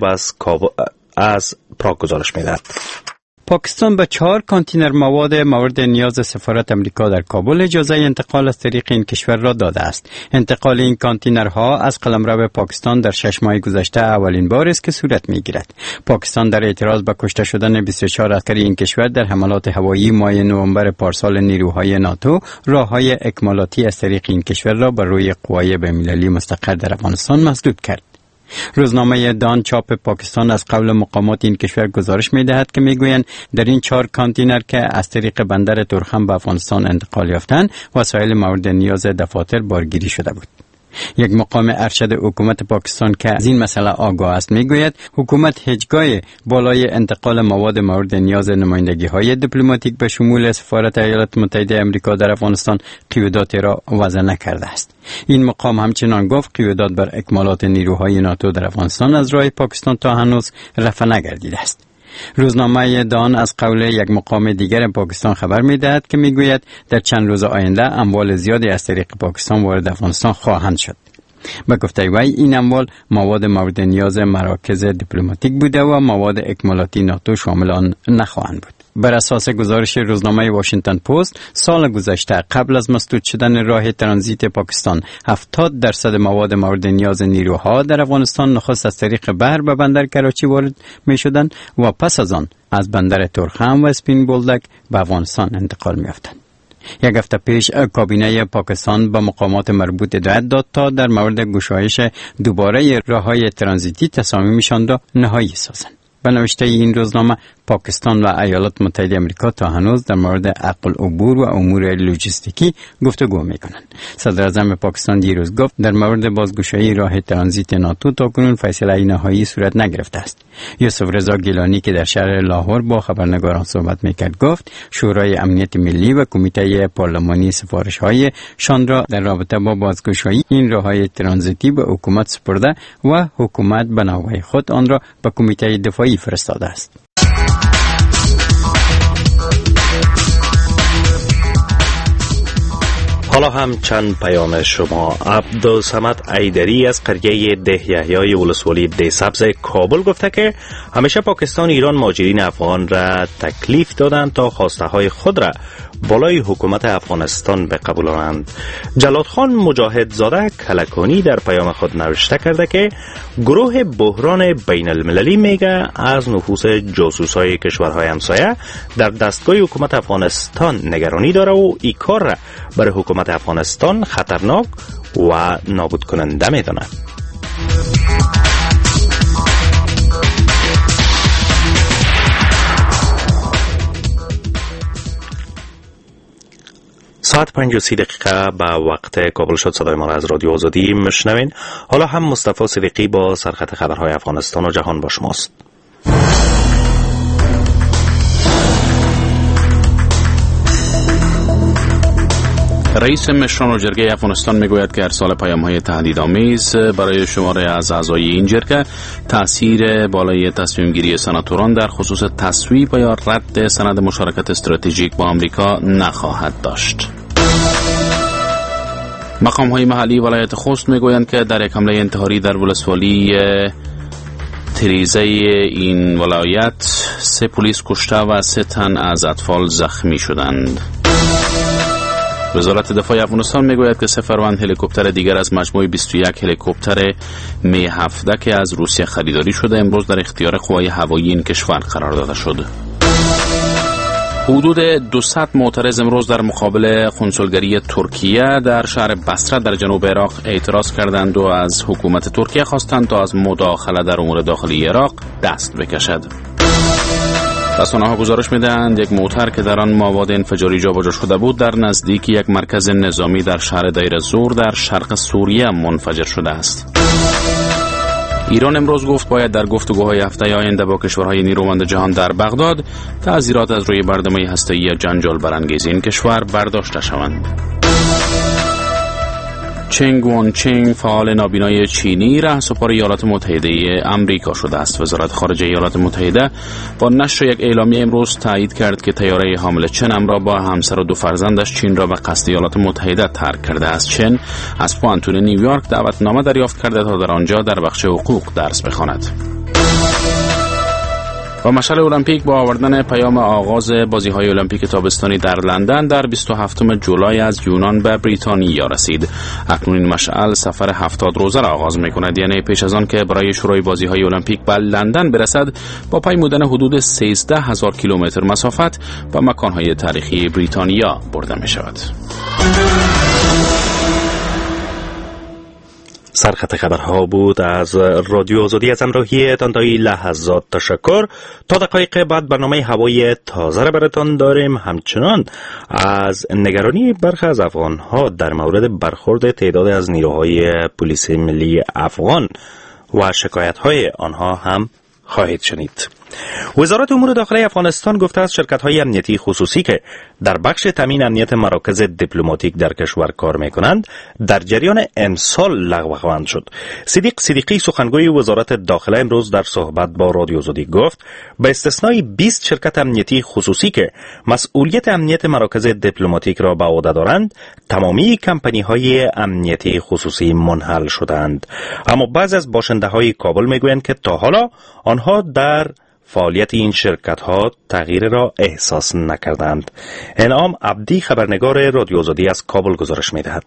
از پراگ گزارش می‌دهد. پاکستان به 4 کانتینر مواد مورد نیاز سفارت امریکا در کابل اجازه انتقال از طریق این کشور را داده است. انتقال این کانتینرها از قلمرو پاکستان در 6 ماه گذشته اولین بار است که صورت می‌گیرد. پاکستان در اعتراض به کشته شدن 24 عسکر این کشور در حملات هوایی ماه نوامبر پارسال نیروهای ناتو راههای اکمالاتی از طریق این کشور را بر روی قوای بین‌المللی مستقر در افغانستان مسدود کرد. روزنامه دان چاپ پاکستان از قول مقامات این کشور گزارش می‌دهد که می‌گویند در این 4 کانتینر که از طریق بندر تورخم به افغانستان انتقال یافتند وسایل مورد نیاز دفاتر بارگیری شده بود. یک مقام ارشد حکومت پاکستان که از این مسئله آگاه است میگوید حکومت هیچگاه بالای انتقال مواد مورد نیاز نمایندگی‌های دیپلماتیک به شمول سفارت ایالات متحده آمریکا در افغانستان قیوداتی را وضع نکرده است. این مقام همچنان گفت قیودات بر اکمالات نیروهای ناتو در افغانستان از راه پاکستان تا هنوز رفع نگردیده است. روزنامه دان از قول یک مقام دیگر پاکستان خبر می‌دهد که میگوید در چند روز آینده اموال زیادی از طریق پاکستان وارد افغانستان خواهند شد. به گفته وی این اموال مواد مورد نیاز مراکز دیپلماتیک بوده و مواد اکمالاتی ناتو شامل آن نخواهند بود. بر اساس گزارش روزنامه واشنگتن پست سال گذشته قبل از مسدود شدن راه ترانزیت پاکستان 70% مواد مورد نیاز نیروها در افغانستان نخست از طریق بحر به بندر کراچی وارد می شدند و پس از آن از بندر تورخم و اسپین بولدک به افغانستان انتقال می یافتند. یک هفته پیش کابینه پاکستان با مقامات مربوط هدایت داد تا در مورد گشایش دوباره راههای ترانزیتی تصامیمشان را نهایی سازند. به نوشته این روزنامه پاکستان و ایالات متحده آمریکا تا هنوز در مورد عقل عبور و امور لوجستیکی گفتگو می‌کنند. صدر اعظم پاکستان دیروز گفت در مورد بازگشایی راه ترانزیت ناتو تاکنون فیصله نهایی صورت نگرفته است. یوسف رضا گیلانی که در شهر لاهور با خبرنگاران صحبت می‌کرد گفت شورای امنیت ملی و کمیته پارلمانی سفارش‌های شان را در رابطه با بازگشایی این راههای ترانزیتی به حکومت سپرده و حکومت به نوبه خود آن را به کمیته دفاعی فرستاده است. حالا هم چند پیام شما. عبدالصمد ایدری از قریه ده یحیی ولسوالی ده سبز کابل گفته که همیشه پاکستان و ایران مهاجرین افغان را تکلیف دادند تا خواسته های خود را بالای حکومت افغانستان بقبولانند. جلال خان مجاهد زاده کلکانی در پیام خود نوشته کرده که گروه بحران بین المللی میگه از نفوذ جاسوسای کشورهای همسایه در دستگاه حکومت افغانستان نگرانی داره و این کار را برای حکومت افغانستان خطرناک و نابود کننده میدونه. ساعت 5:30 به وقت کابل شد. صدای ما را از رادیو آزادی میشنوین. حالا هم مصطفی صدیقی با سرخط خبرهای افغانستان و جهان با شماست. رئیس مشران و جرگه افغانستان میگوید که ارسال پیام‌های تهدیدآمیز برای شماره از اعضای این جرگه تأثیر بالای تصمیم گیری سناتوران در خصوص تصویب یا رد سند مشارکت استراتژیک با آمریکا نخواهد داشت. مقام‌های محلی ولایت خوست میگویند که در یک حمله انتحاری در ولسوالی تریزه این ولایت 3 پلیس کشته و 3 تن از اطفال زخمی شدند. وزارت دفاع افغانستان میگوید که 3 فروند هلیکوپتر دیگر از مجموع 21 هلیکوپتر می 17 که از روسیه خریداری شده امروز در اختیار قوای هوایی این کشور قرار داده شد. حدود 200 معترض امروز در مقابل قنصلگری ترکیه در شهر بصره در جنوب عراق اعتراض کردند و از حکومت ترکیه خواستند تا از مداخله در امور داخلی عراق دست بکشد. رسانه‌ها گزارش می‌دهند یک موتر که در آن مواد انفجاری جابجا شده بود در نزدیکی یک مرکز نظامی در شهر دیر الزور در شرق سوریه منفجر شده است. ایران امروز گفت باید در گفتگوهای هفته آینده با کشورهای نیرومند جهان در بغداد تعزیرات از روی برنامه هسته‌ای جنجال برانگیز این کشور برداشته شوند. چنگ وان چنگ فعال نابینای چینی رهسپار ایالات متحده آمریکا شده است. وزارت خارجه ایالات متحده با نشر یک اعلامیه امروز تایید کرد که طیاره حامل چن را با همسر و 2 فرزندش چین را به قصد ایالات متحده ترک کرده است. چن از پوانتون نیویورک دعوتنامه دریافت کرده تا در آنجا در بخش حقوق درس بخواند. و مشعل المپیک با آوردن پیام آغاز بازی‌های المپیک تابستانی در لندن در 27 جولای از یونان به بریتانیا رسید. اکنون این مشعل سفر 70 روزه را آغاز می‌کند، یعنی پیش از آن که برای شروع بازی‌های المپیک به لندن برسد با پیمودن حدود 13000 کیلومتر مسافت به مکان‌های تاریخی بریتانیا برده می‌شود. سرخط خبرها بود از رادیو آزادی. از همراهیتان تا این لحظات تشکر. تا دقایق بعد برنامه هوای تازه را براتان داریم. همچنان از نگرانی برخی از افغانها در مورد برخورد تعداد از نیروهای پلیس ملی افغان و شکایت‌های آنها هم خواهید شنید. وزارت امور داخلی افغانستان گفته است شرکت‌های امنیتی خصوصی که در بخش تامین امنیت مراکز دیپلماتیک در کشور کار می‌کنند در جریان امسال لغو خواهند شد. صدیقی سخنگوی وزارت داخله امروز در صحبت با رادیو آزادی گفت به استثنای 20 شرکت امنیتی خصوصی که مسئولیت امنیت مراکز دیپلماتیک را به عهده دارند تمامی کمپانی‌های امنیتی خصوصی منحل شدند. اما بعضی از باشنده‌های کابل می‌گویند که تا حالا آنها در فعالیت این شرکت‌ها تغییر را احساس نکردند. انعام عبدی خبرنگار رادیو آزادی از کابل گزارش می‌دهد.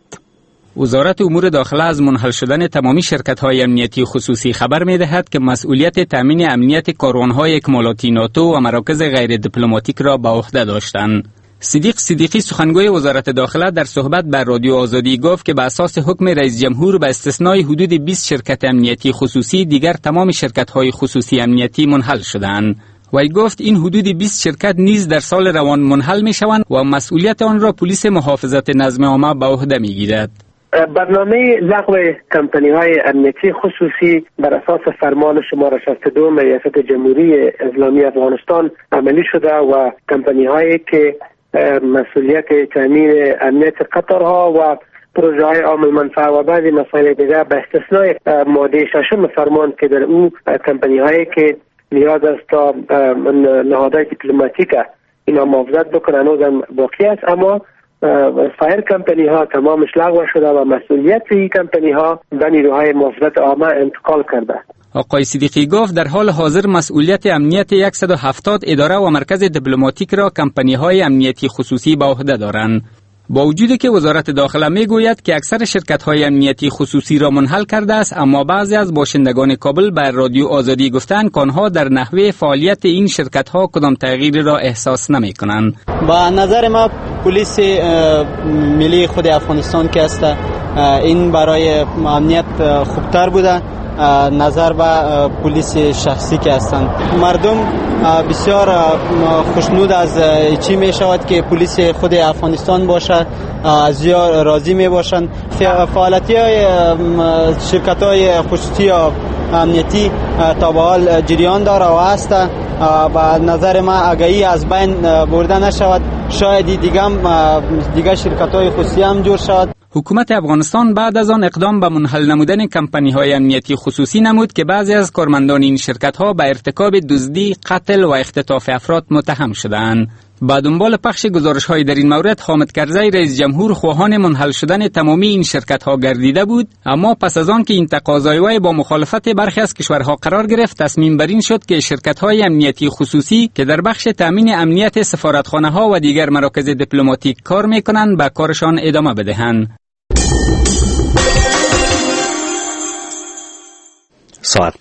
وزارت امور داخله از منحل شدن تمامی شرکت‌های امنیتی خصوصی خبر می‌دهد که مسئولیت تامین امنیت کاروان‌های اکمالاتی ناتو و مراکز غیر دیپلماتیک را به عهده داشتند. صدیقی سخنگوی وزارت داخله در صحبت با رادیو آزادی گفت که به اساس حکم رئیس جمهور به استثنای حدود 20 شرکت امنیتی خصوصی دیگر تمام شرکت‌های خصوصی امنیتی منحل شدند. وی گفت این حدود 20 شرکت نیز در سال روان منحل می‌شوند و مسئولیت آن را پلیس محافظت نظم عامه به عهده می‌گیرد. برنامه لغو کمپانی‌های امنیتی خصوصی بر اساس فرمان شماره 62 ریاست جمهوری اسلامی افغانستان عملی شده و کمپانی‌هایی که مسئولیت تامین امنیت قطارها و پروژه های عام المنفعه و بعضی مسائل دیگر به استثنای ماده 6 فرمان که در او کمپانی هایی که نیاز است تا نهادهای دیپلماتیک اینا محافظت بکنن هنوز باقی است، اما فایر کمپانی ها تمامش لغو شده و مسئولیت این کمپانی ها به نیروهای محافظت عامه انتقال کرده. آقای صدیقی گفت در حال حاضر مسئولیت امنیت 170 اداره و مرکز دیپلماتیک را کمپانی‌های امنیتی خصوصی به عهده دارند. با وجودی که وزارت داخله میگوید که اکثر شرکت‌های امنیتی خصوصی را منحل کرده است، اما بعضی از باشندگان کابل به رادیو آزادی گفتند که آنها در نحوه فعالیت این شرکت‌ها کدام تغییری را احساس نمی‌کنند. با نظر ما پلیس ملی خود افغانستان که است این برای امنیت خوبتر بوده نظر به پلیس شخصی که هستند. مردم بسیار خوشنود از چی می شود که پلیس خود افغانستان باشد، از یا راضی می باشند. فعالیتی های شرکت های خصوصی و امنیتی تا به حال جریان داره و هست. به نظر ما اگه از بین برده نشود شاید دیگه شرکت های خصوصی هم جور شود. حکومت افغانستان بعد از آن اقدام به منحل نمودن کمپانی‌های امنیتی خصوصی نمود که بعضی از کارمندان این شرکت‌ها به ارتکاب دزدی، قتل و اختطاف افراد متهم شدند. با دنبال پخش گزارش‌های در این مورد، حامد کرزی رئیس جمهور خواهان منحل شدن تمامی این شرکت‌ها گردیده بود، اما پس از آن که این تقاضای وی با مخالفت برخی از کشورها قرار گرفت، تصمیم بر این شد که شرکت‌های امنیتی خصوصی که در بخش تامین امنیت سفارتخانه‌ها و دیگر مراکز دیپلماتیک کار می‌کنند، به کارشان ادامه بدهند. ساعت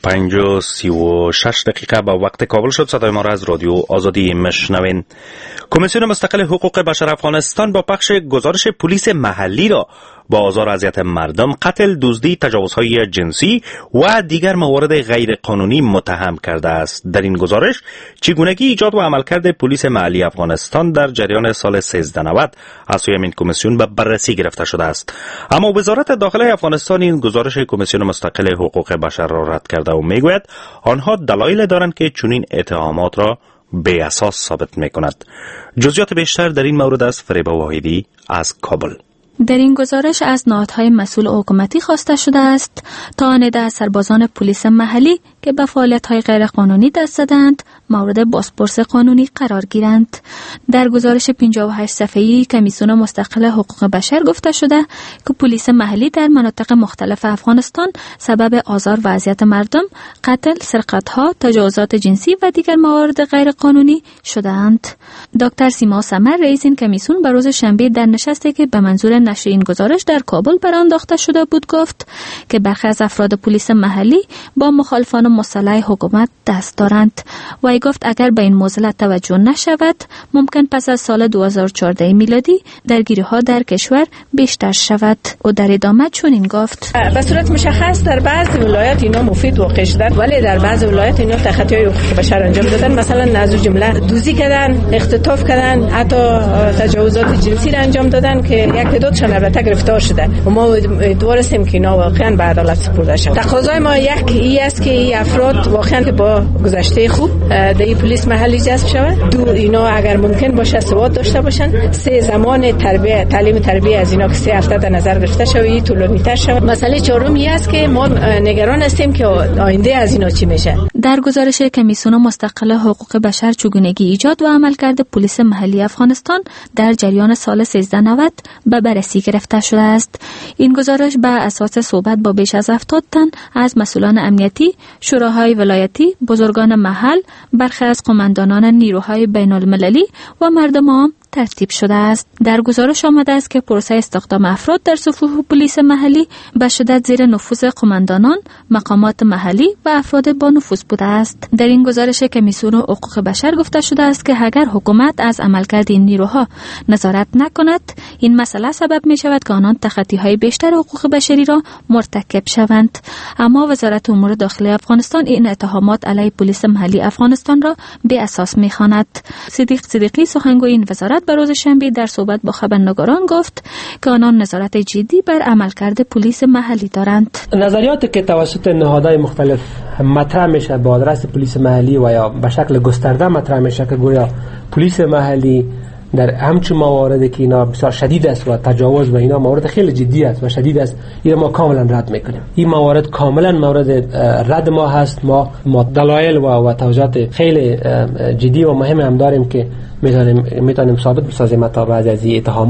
5:36 به وقت کابل شد. صدای ما را از رادیو آزادی میشنوین. کمیسیون مستقل حقوق بشر افغانستان با پخش گزارش پلیس محلی را با آزار و اذیت مردم، قتل، دزدی، تجاوزهای جنسی و دیگر موارد غیر قانونی متهم کرده است. در این گزارش چگونگی ایجاد و عملکرد پلیس محلی افغانستان در جریان سال 1390 از سوی این کمیسیون به بررسی گرفته شده است. اما وزارت داخله افغانستان این گزارش کمیسیون مستقل حقوق بشر را رد کرده و میگوید آنها دلایل دارند که چنین اتهامات را بی اساس ثابت میکند. جزئیات بیشتر در این مورد از فریبا واحدی از کابل. در این گزارش از نهادهای مسئول حکومتی خواسته شده است تا آنیده سربازان پلیس محلی که به فعالیت‌های غیرقانونی دست زدند مورد بازپرس قانونی قرار گیرند. در گزارش 58 صفحه‌ای کمیسیون مستقل حقوق بشر گفته شده که پلیس محلی در مناطق مختلف افغانستان سبب آزار و اذیت مردم، قتل، سرقت‌ها، تجاوزات جنسی و دیگر موارد غیرقانونی شده‌اند. دکتر سیما سمر رئیس این کمیسیون به روز شنبه در نشستی که به منظور نشر این گزارش در کابل برانداخته شده بود گفت که برخی از افراد پلیس محلی با مخالفان مسلح حکومت دست دارند. وی گفت اگر به این موضوع توجه نشود ممکن پس از سال 2014 میلادی درگیری‌ها در کشور بیشتر شود. او در ادامه چنین گفت: به صورت مشخص در بعضی ولایات اینا مفید واقع شدن، ولی در بعضی ولایات اینا تخطی‌های حقوق بشر انجام دادن. مثلا از جمله دزدی کردن، اختطاف کردن، حتی تجاوزات جنسی را انجام دادن که یک تعدادشان البته گرفتار شده و ما امیدوار هستیم که اینا واقعا به عدالت سپرده شود. تقاضای ما یک است که این افراد واقعا با گذشته خوب در پلیس محلی جذب شود. دو، اینا اگر ممکن باشه سواد داشته باشن. سه، زمان تعلیم تربیت از اینا که 3 هفته در نظر گرفته شود، طولانی‌تر شود. مسئله چهارمی است که ما نگران هستیم که آینده از اینا چی میشه. در گزارش کمیسیون مستقل حقوق بشر چگونگی ایجاد و عملکرد پلیس محلی افغانستان در جریان سال 1390 به بررسی گرفته شده است. این گزارش بر اساس صحبت با بیش از 70 تن از مسئولان امنیتی، شوراهای ولایتی، بزرگان محل، برخی از قماندانان نیروهای بین المللی و مردم عام ترتیب شده است. در گزارش آمده است که پروسه استخدام افراد در صفوف پلیس محلی به شدت زیر نفوذ قماندانان، مقامات محلی و افراد با نفوذ بوده است. در این گزارش کمیسیون حقوق بشر گفته شده است که اگر حکومت از عملکرد این نیروها نظارت نکند، این مسئله سبب می شود که آنان تخطی‌های بیشتر حقوق بشری را مرتکب شوند. اما وزارت امور داخلی افغانستان این اتهامات علیه پلیس محلی افغانستان را بی اساس می خواند. صدیق صدیقی سخنگوی این وزارت به روز شنبه در صحبت با خبرنگاران گفت که آنان نظارت جدی بر عملکرد پلیس محلی دارند. نظریاتی که توسط نهادهای مختلف مطرح میشه به آدرس پلیس محلی و یا به شکل گسترده مطرح میشه که گویا پلیس محلی در همچون مواردی که اینا بسیار شدید است و تجاوز و اینا موارد خیلی جدی است و شدید است، این ما کاملا رد میکنیم. این موارد کاملا مورد رد ما هست. ما دلایل و توضیحات خیلی جدی و مهم هم داریم که میتونیم ثابت بسازیم تا بعضی از این اتهامات.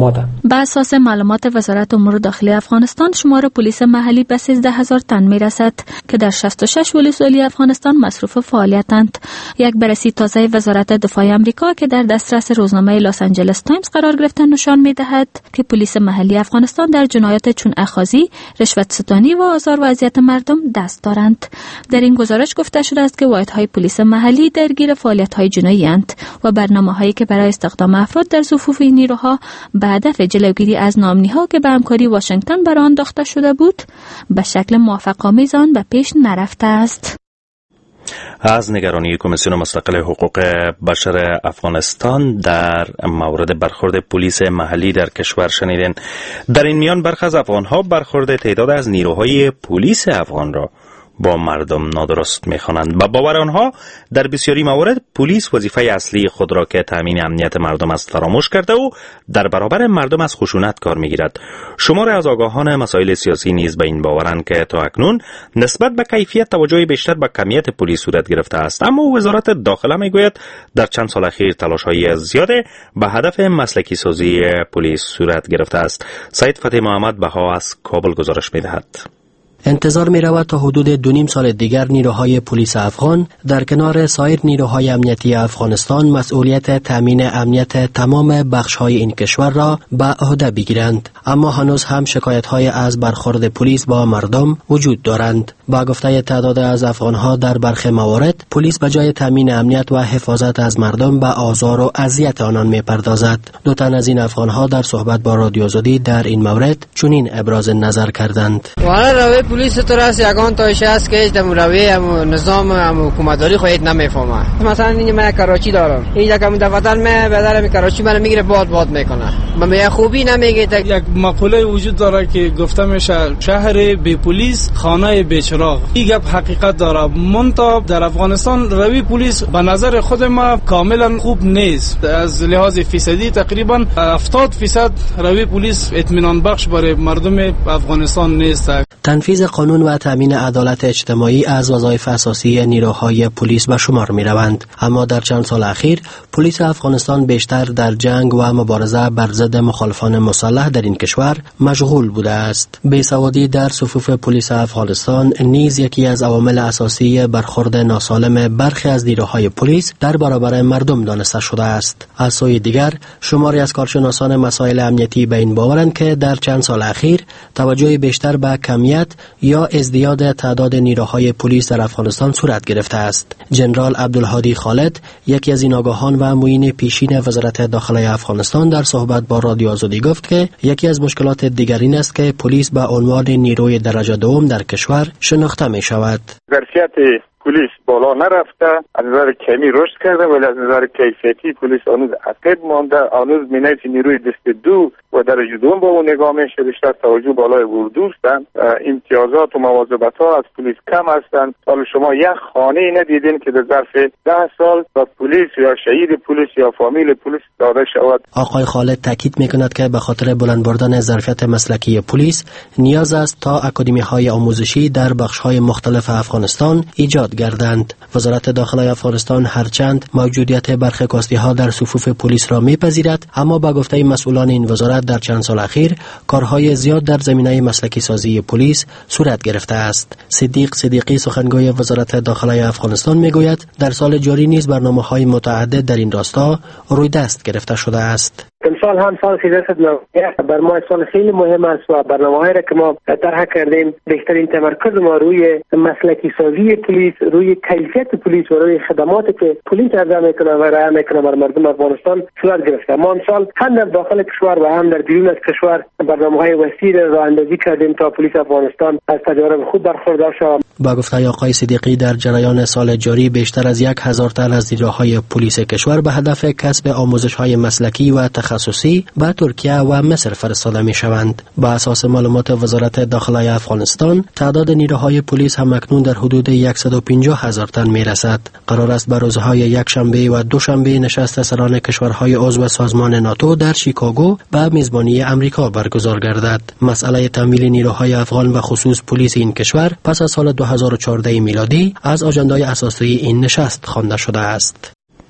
به اساس معلومات وزارت امور داخلی افغانستان شمار پلیس محلی به 13000 تن میرسد که در 66 ولسوالی افغانستان مصروف فعالیتند. یک بررسی تازه وزارت دفاع آمریکا که در دسترس روزنامه لس آنجلس تایمز قرار گرفته نشان می‌دهد که پلیس محلی افغانستان در جنایات چون اخاذی، رشوت ستانی و آزار و اذیت مردم دست دارند. در این گزارش گفته شده است که واحدهای پلیس محلی درگیر فعالیت‌های جنایی اند و برنامه‌هایی که برای استخدام افراد در صفوف این نیروها به هدف جلوگیری از ناامنی‌ها که به همکاری واشنگتن بر آن انداخته شده بود به شکل موفق‌آمیز آن به پیش نرفته است. از نگرانی کمیسیون مستقل حقوق بشر افغانستان در مورد برخورد پلیس محلی در کشور شنیدین. در این میان برخی از افغان‌ها برخورد تعداد از نیروهای پلیس افغان را با مردم نادرست می‌خوانند و باور آنها در بسیاری موارد پلیس وظیفه اصلی خود را که تامین امنیت مردم است فراموش کرده و در برابر مردم از خشونت کار می‌گیرد. شماری از آگاهان مسائل سیاسی نیز به این باورند که تا اکنون نسبت به کیفیت توجه بیشتر به کمیت پلیس صورت گرفته است، اما وزارت داخله می‌گوید در چند سال اخیر تلاش‌های زیاده به هدف مسلکی سازی پلیس صورت گرفته است. سید فتح محمد بها از کابل گزارش می‌دهد. انتظار می رود تا حدود 2.5 سال دیگر نیروهای پلیس افغان در کنار سایر نیروهای امنیتی افغانستان مسئولیت تامین امنیت تمام بخش‌های این کشور را به عهده بگیرند، اما هنوز هم شکایت‌های از برخورد پلیس با مردم وجود دارند. با گفته تعداد از افغان‌ها در برخی موارد پلیس به جای تامین امنیت و حفاظت از مردم به آزار و اذیت آنان می‌پردازد. دو تن از این افغان‌ها در صحبت با رادیو آزادی در این مورد چنین ابراز نظر کردند. پلیس تو راست یگان تایشه است که هیچ روی نظام حکومتداری خواهید نمیفهمه. مثلا اینجا من کراچی دارم، اینجا که دفتر من بدرم کراچی من میگیره باد میکنه، من خوبی نمیگه. یک مقوله وجود داره که گفته میشه شهر بی پلیس خانه بی چراغ. این گپ حقیقت داره. منتها در افغانستان روی پلیس به نظر خود ما کاملا خوب نیست. از لحاظ فیصدی تقریبا 70% روی پلیس اطمینان بخش برای مردم افغانستان نیست. تنفیذ قانون و تامین عدالت اجتماعی از وظایف اساسی نیروهای پلیس به شمار می روند، اما در چند سال اخیر پلیس افغانستان بیشتر در جنگ و مبارزه بر ضد مخالفان مسلح در این کشور مشغول بوده است. بیسوادی در صفوف پلیس افغانستان نیز یکی از عوامل اساسی برخورد ناسالم برخی از نیروهای پلیس در برابر مردم دانسته شده است. از سوی دیگر شماری از کارشناسان مسائل امنیتی به این باورند که در چند سال اخیر توجه بیشتر به کمیت یا ازدیاد تعداد نیروهای پلیس در افغانستان صورت گرفته است. جنرال عبدالهادی خالد، یکی از این آگاهان و معین پیشین وزارت داخله افغانستان، در صحبت با رادیو آزادی گفت که یکی از مشکلات دیگر این است که پلیس به عنوان نیروی درجه دوم در کشور شناخته می شود. ظرفیت پلیس بالا نرفته، از نظر کمی رشد کرده، ولی از نظر کیفیتی پلیس هنوز عقب مانده. هنوز مینیت نیروی دست دو و درجه دوم با اون نگاه میشه. بیشتر توجه بالای اردو هستند. امتیازات و مواظبت ها از پلیس کم هستند. حالا شما یک خانه ندیدین که در ظرف 10 سال با پلیس یا شهید پلیس یا فامیل پلیس داده شود. آقای خالد تاکید میکند که به خاطر بلند بردن ظرفیت مسلکی پلیس نیاز است تا اکادمی های آموزشی در بخش های مختلف افغانستان ایجاد گردند. وزارت داخله افغانستان هرچند موجودیت برخی کاستی‌ها در صفوف پلیس را میپذیرد، اما با گفته مسئولان این وزارت در چند سال اخیر کارهای زیاد در زمینه مسلکی سازی پلیس صورت گرفته است. صدیق صدیقی، سخنگوی وزارت داخله افغانستان، میگوید در سال جاری نیز برنامه‌های متعدد در این راستا روی دست گرفته شده است. امسال هم سال 1391 بر ما سال خیلی مهم است و برنامه‌هایی را که ما طرح کردیم بهترین تمرکز ما روی مسلکی سازی پلیس، روی کیفیت پلیس و روی خدماتی که پلیس ارائه میکنه و ارائه میکنه بر مردم افغانستان صورت گرفته. ما امسال هم در داخل کشور و هم در بیرون از کشور برنامه‌های وسیع راه اندازی کردیم تا پلیس افغانستان از تجارب خوب برخوردار شود. با گفته آقای صدیقی در جریان سال جاری بیشتر از 1000 تن از نیروهای پلیس کشور به هدف کسب آموزش‌های مسلکی و تخصصی به ترکیه و مصر فرستاده می‌شوند. با اساس معلومات وزارت داخله افغانستان تعداد نیروهای پلیس هم اکنون در حدود 150,000 تن می‌رسد. قرار است بر روزهای یکشنبه و دوشنبه نشست سران کشورهای عضو سازمان ناتو در شیکاگو به میزبانی امریکا برگزار گردد. مسئله تمویل نیروهای افغان و خصوص پلیس این کشور پس از سال 2014 میلادی از آژندای اساسی این نشست خوانده شده است.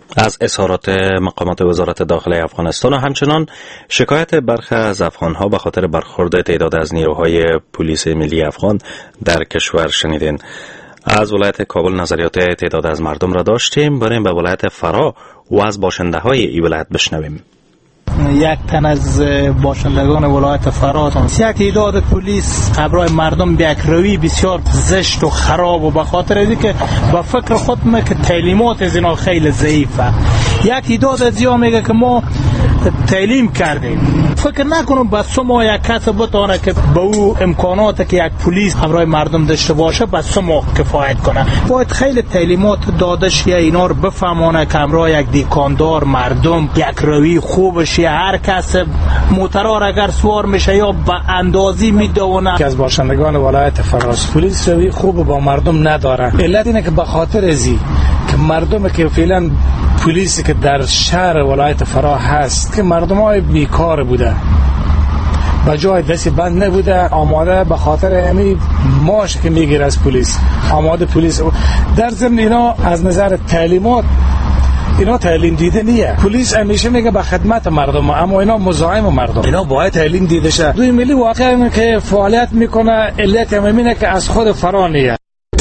از اظهارات مقامات وزارت داخله افغانستان و همچنان شکایت برخی از افغانها به خاطر برخورد تعداد از نیروهای پلیس ملی افغان در کشور شنیدین. از ولایت کابل نظریات تعداد از مردم را داشتیم. بریم به ولایت فرا و از باشنده های این ولایت بشنویم. یک تن از باشندگان ولایت فرات یک تعداد پلیس قبرای مردم به یک روی بسیار زشت و خراب و به خاطر اینکه با فکر خود ما که تعلیمات از اینا خیلی ضعیفه. یک تعداد از اینا میگه که ما تعلیم کردیم، فکر نکنم بس ما یک کس بتونه که به او امکاناتی که یک پلیس قبرای مردم داشته باشه بس ما کفایت کنه. باید خیلی تعلیمات داده شه اینا رو بفهمونه که امرای یک دیکاندار مردم یک روی خوبش، هر کس موترار اگر سوار میشه یا به اندازی میدونه. که از باشندگان ولایت فراز پلیس روی خوب با مردم نداره. علت اینه که به خاطر ازی که مردم که فعلا پلیسی که در شهر ولایت فرا هست که مردم های بیکار بوده، با جای دستی بند نبوده، آماده به خاطر امی ماش که میگیره از پلیس، آماده پلیس. در ضمن اینا از نظر تعلیمات اینا تعلیم دیده نیه. پلیس همیشه میگه به خدمت مردم، اما اینا مزاحم مردم. اینا باید تعلیم دیده شه. دوی ملی واقعا که فعالیت میکنه، علت همینه که از خود فرا نیه.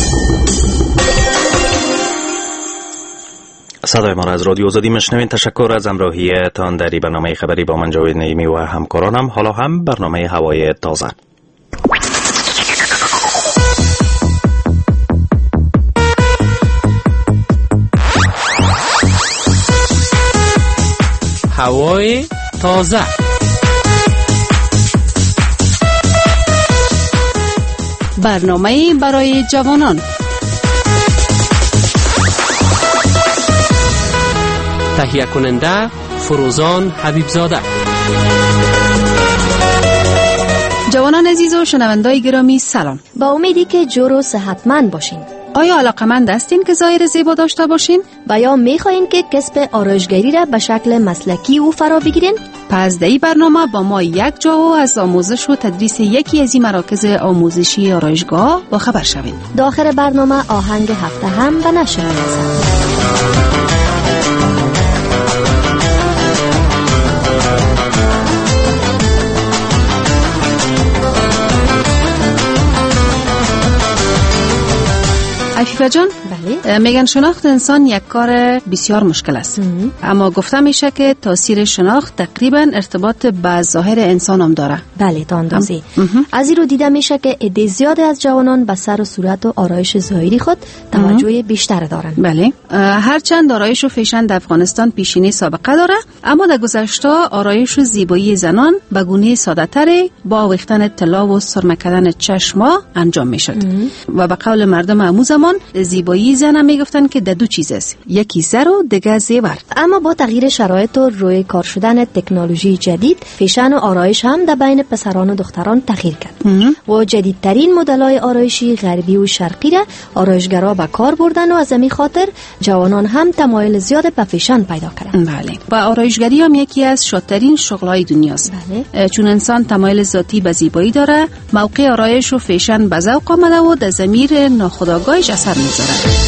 صدای ما را از رادیو آزادی میشنوین. تشکر از همراهیتان در این برنامه خبری با من جاوید نعیمی و همکارانم. حالا هم برنامه هوای تازه. هوای تازه. برنامه برای جوانان. تهیه کننده فروزان حبیبزاده. جوانان عزیز و شنوندای گرامی سلام. با امیدی که جور و صحتمند باشین. آیا علاقمند هستین که ظاهر زیبا داشته باشین؟ و یا میخواین که کسب آرایشگری را به شکل مسلکی و فرا بگیرین؟ پس در این برنامه با ما یک جا و از آموزش و تدریس یکی از این مراکز آموزشی آرایشگاه با خبر شوین. داخل برنامه آهنگ هفته هم به نشر میرسد. عفیفه جان، بله. میگن شناخت انسان یک کار بسیار مشکل است. اما گفته میشه که تاثیر شناخت تقریبا ارتباط به ظاهر انسان هم داره. بله، تا اندازه‌ای. از این رو دیده میشه که عده زیاد از جوانان به سر و صورت و آرایش ظاهری خود توجه بیشتر دارن. بله. هرچند آرایش و فیشن در افغانستان پیشینه سابقه داره، اما در گذشته آرایش و زیبایی زنان به گونه ساده‌تر با آویختن طلا و سرمه کردن چشما انجام میشد. و به قول مردم عمو زمان زیبایی زن میگفتن که دو چیز است، یکی زر و دیگه زیور. اما با تغییر شرایط و روی کار شدن تکنولوژی جدید، فیشن و آرایش هم در بین پسران و دختران تغییر کرد و جدیدترین مدل‌های آرایشی غربی و شرقی را آرایشگرا به کار بردن و از همین خاطر جوانان هم تمایل زیاد به فیشن پیدا کردند. بله. و آرایشگری هم یکی از شاطرین شغل‌های دنیاست. بله. چون انسان تمایل ذاتی به زیبایی داره، موقع آرایش و فیشن به ذوق آمده و در ضمیر ناخودآگاهش اثر می‌ذاره.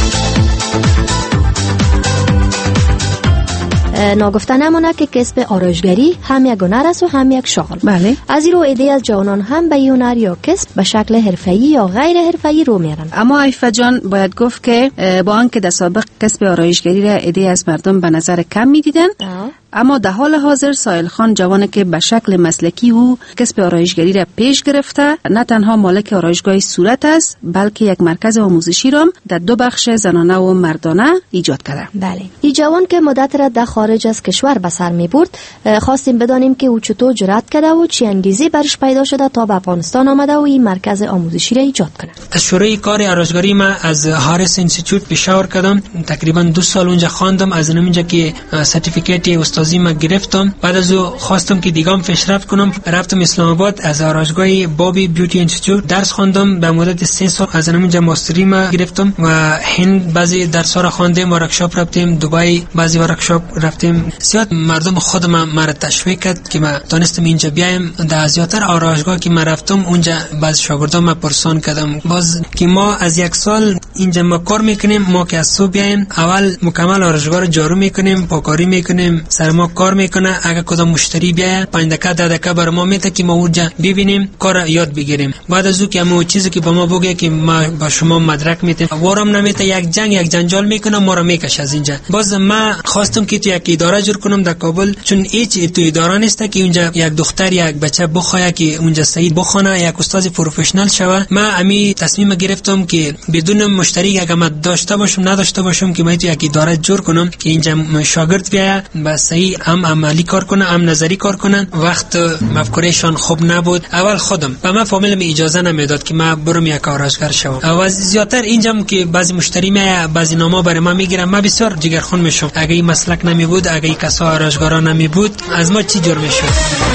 ناگفته نمونه که کسب آرایشگری هم یک هنر است و هم یک شغل. بله. از این رو ایده از جوانان هم به این هنر یا کسب به شکل حرفه‌ای یا غیر حرفه‌ای رو میرن. اما عفیفه جان، باید گفت که با آنکه در سابق کسب آرایشگری را ایده از مردم به نظر کم میدیدن، اما در حال حاضر سایل خان جوانی که به شکل مسلکی او کسب آرایشگری را پیش گرفته، نه تنها مالک آرایشگاه صورت است، بلکه یک مرکز آموزشی را در دو بخش زنانه و مردانه ایجاد کرده. بله. این جوان که مدت را در خارج از کشور به سر می‌برد، خواستیم بدانیم که او چطور جرأت کرده و چه انگیزه برش پیدا شده تا به افغانستان آمده و این مرکز آموزشی را ایجاد کنه. از شروع کار آرایشگری ما از هاریس اینستیتوت پشاور کردم. تقریبا 2 سال اونجا خواندم. از اونجا که سرتیفیکیت استاد سازی ما گرفتم. بعد از او خواستم که دیگه هم پیشرفت کنم، رفتم اسلام آباد از آرایشگاه بابی بیوتی اینستیتوت درس خواندم. به مدت 3 سال از اونجا ماستری ما گرفتم و هند بعضی درس‌ها را خواندیم، ورکشاپ رفتیم، دبی بعضی ورکشاپ رفتیم. زیاد مردم خود ما را تشویق کرد که ما دانستم اینجا بیایم. در زیاتر آرایشگاه که ما رفتم اونجا بعض شاگردان ما پرسان کردم باز که ما از 1 سال اینجا ما کار میکنیم، ما که از صبح بیایم اول مکمل آرایشگاه رو جارو میکنیم، پاکاری میکنیم، سر ما کار میکنه. اگر کدام مشتری بیاید 5 دقیقه 10 دقیقه برای ما میته که ما اونجا ببینیم، کار یاد بگیریم. بعد از او که همون چیزی که با ما بگه که ما با شما مدرک میتیم، وارم نمیته یک جنجال میکنه، ما رو میکشه از اینجا. باز ما خواستم که تو یک اداره جور کنم در کابل، چون هیچ تو اداره نیست که اونجا یک دختر یک بچه بخواه که اونجا صحیح بخونه، یک استاد پروفشنال شوه. ما امی تصمیم گرفتم که بدون مشتری اگه ما داشته باشم نداشته باشم که ما تو یک اداره جور کنم که اینجا شاگرد بیاید با صحیح هم عملی کار کنه هم نظری کار کنن. وقت مفکورشان خوب نبود، اول خودم به من فامیلم اجازه نمیداد که ما برم یک آرایشگر شوم. و زیاتر اینجام که بعضی مشتری میاد بعضی نامه برای ما میگیرن، ما بسیار جگرخون میشم. اگه این مسلک نمی بود، اگه این کسا آرایشگرا نمی بود، از ما چی جور میشد؟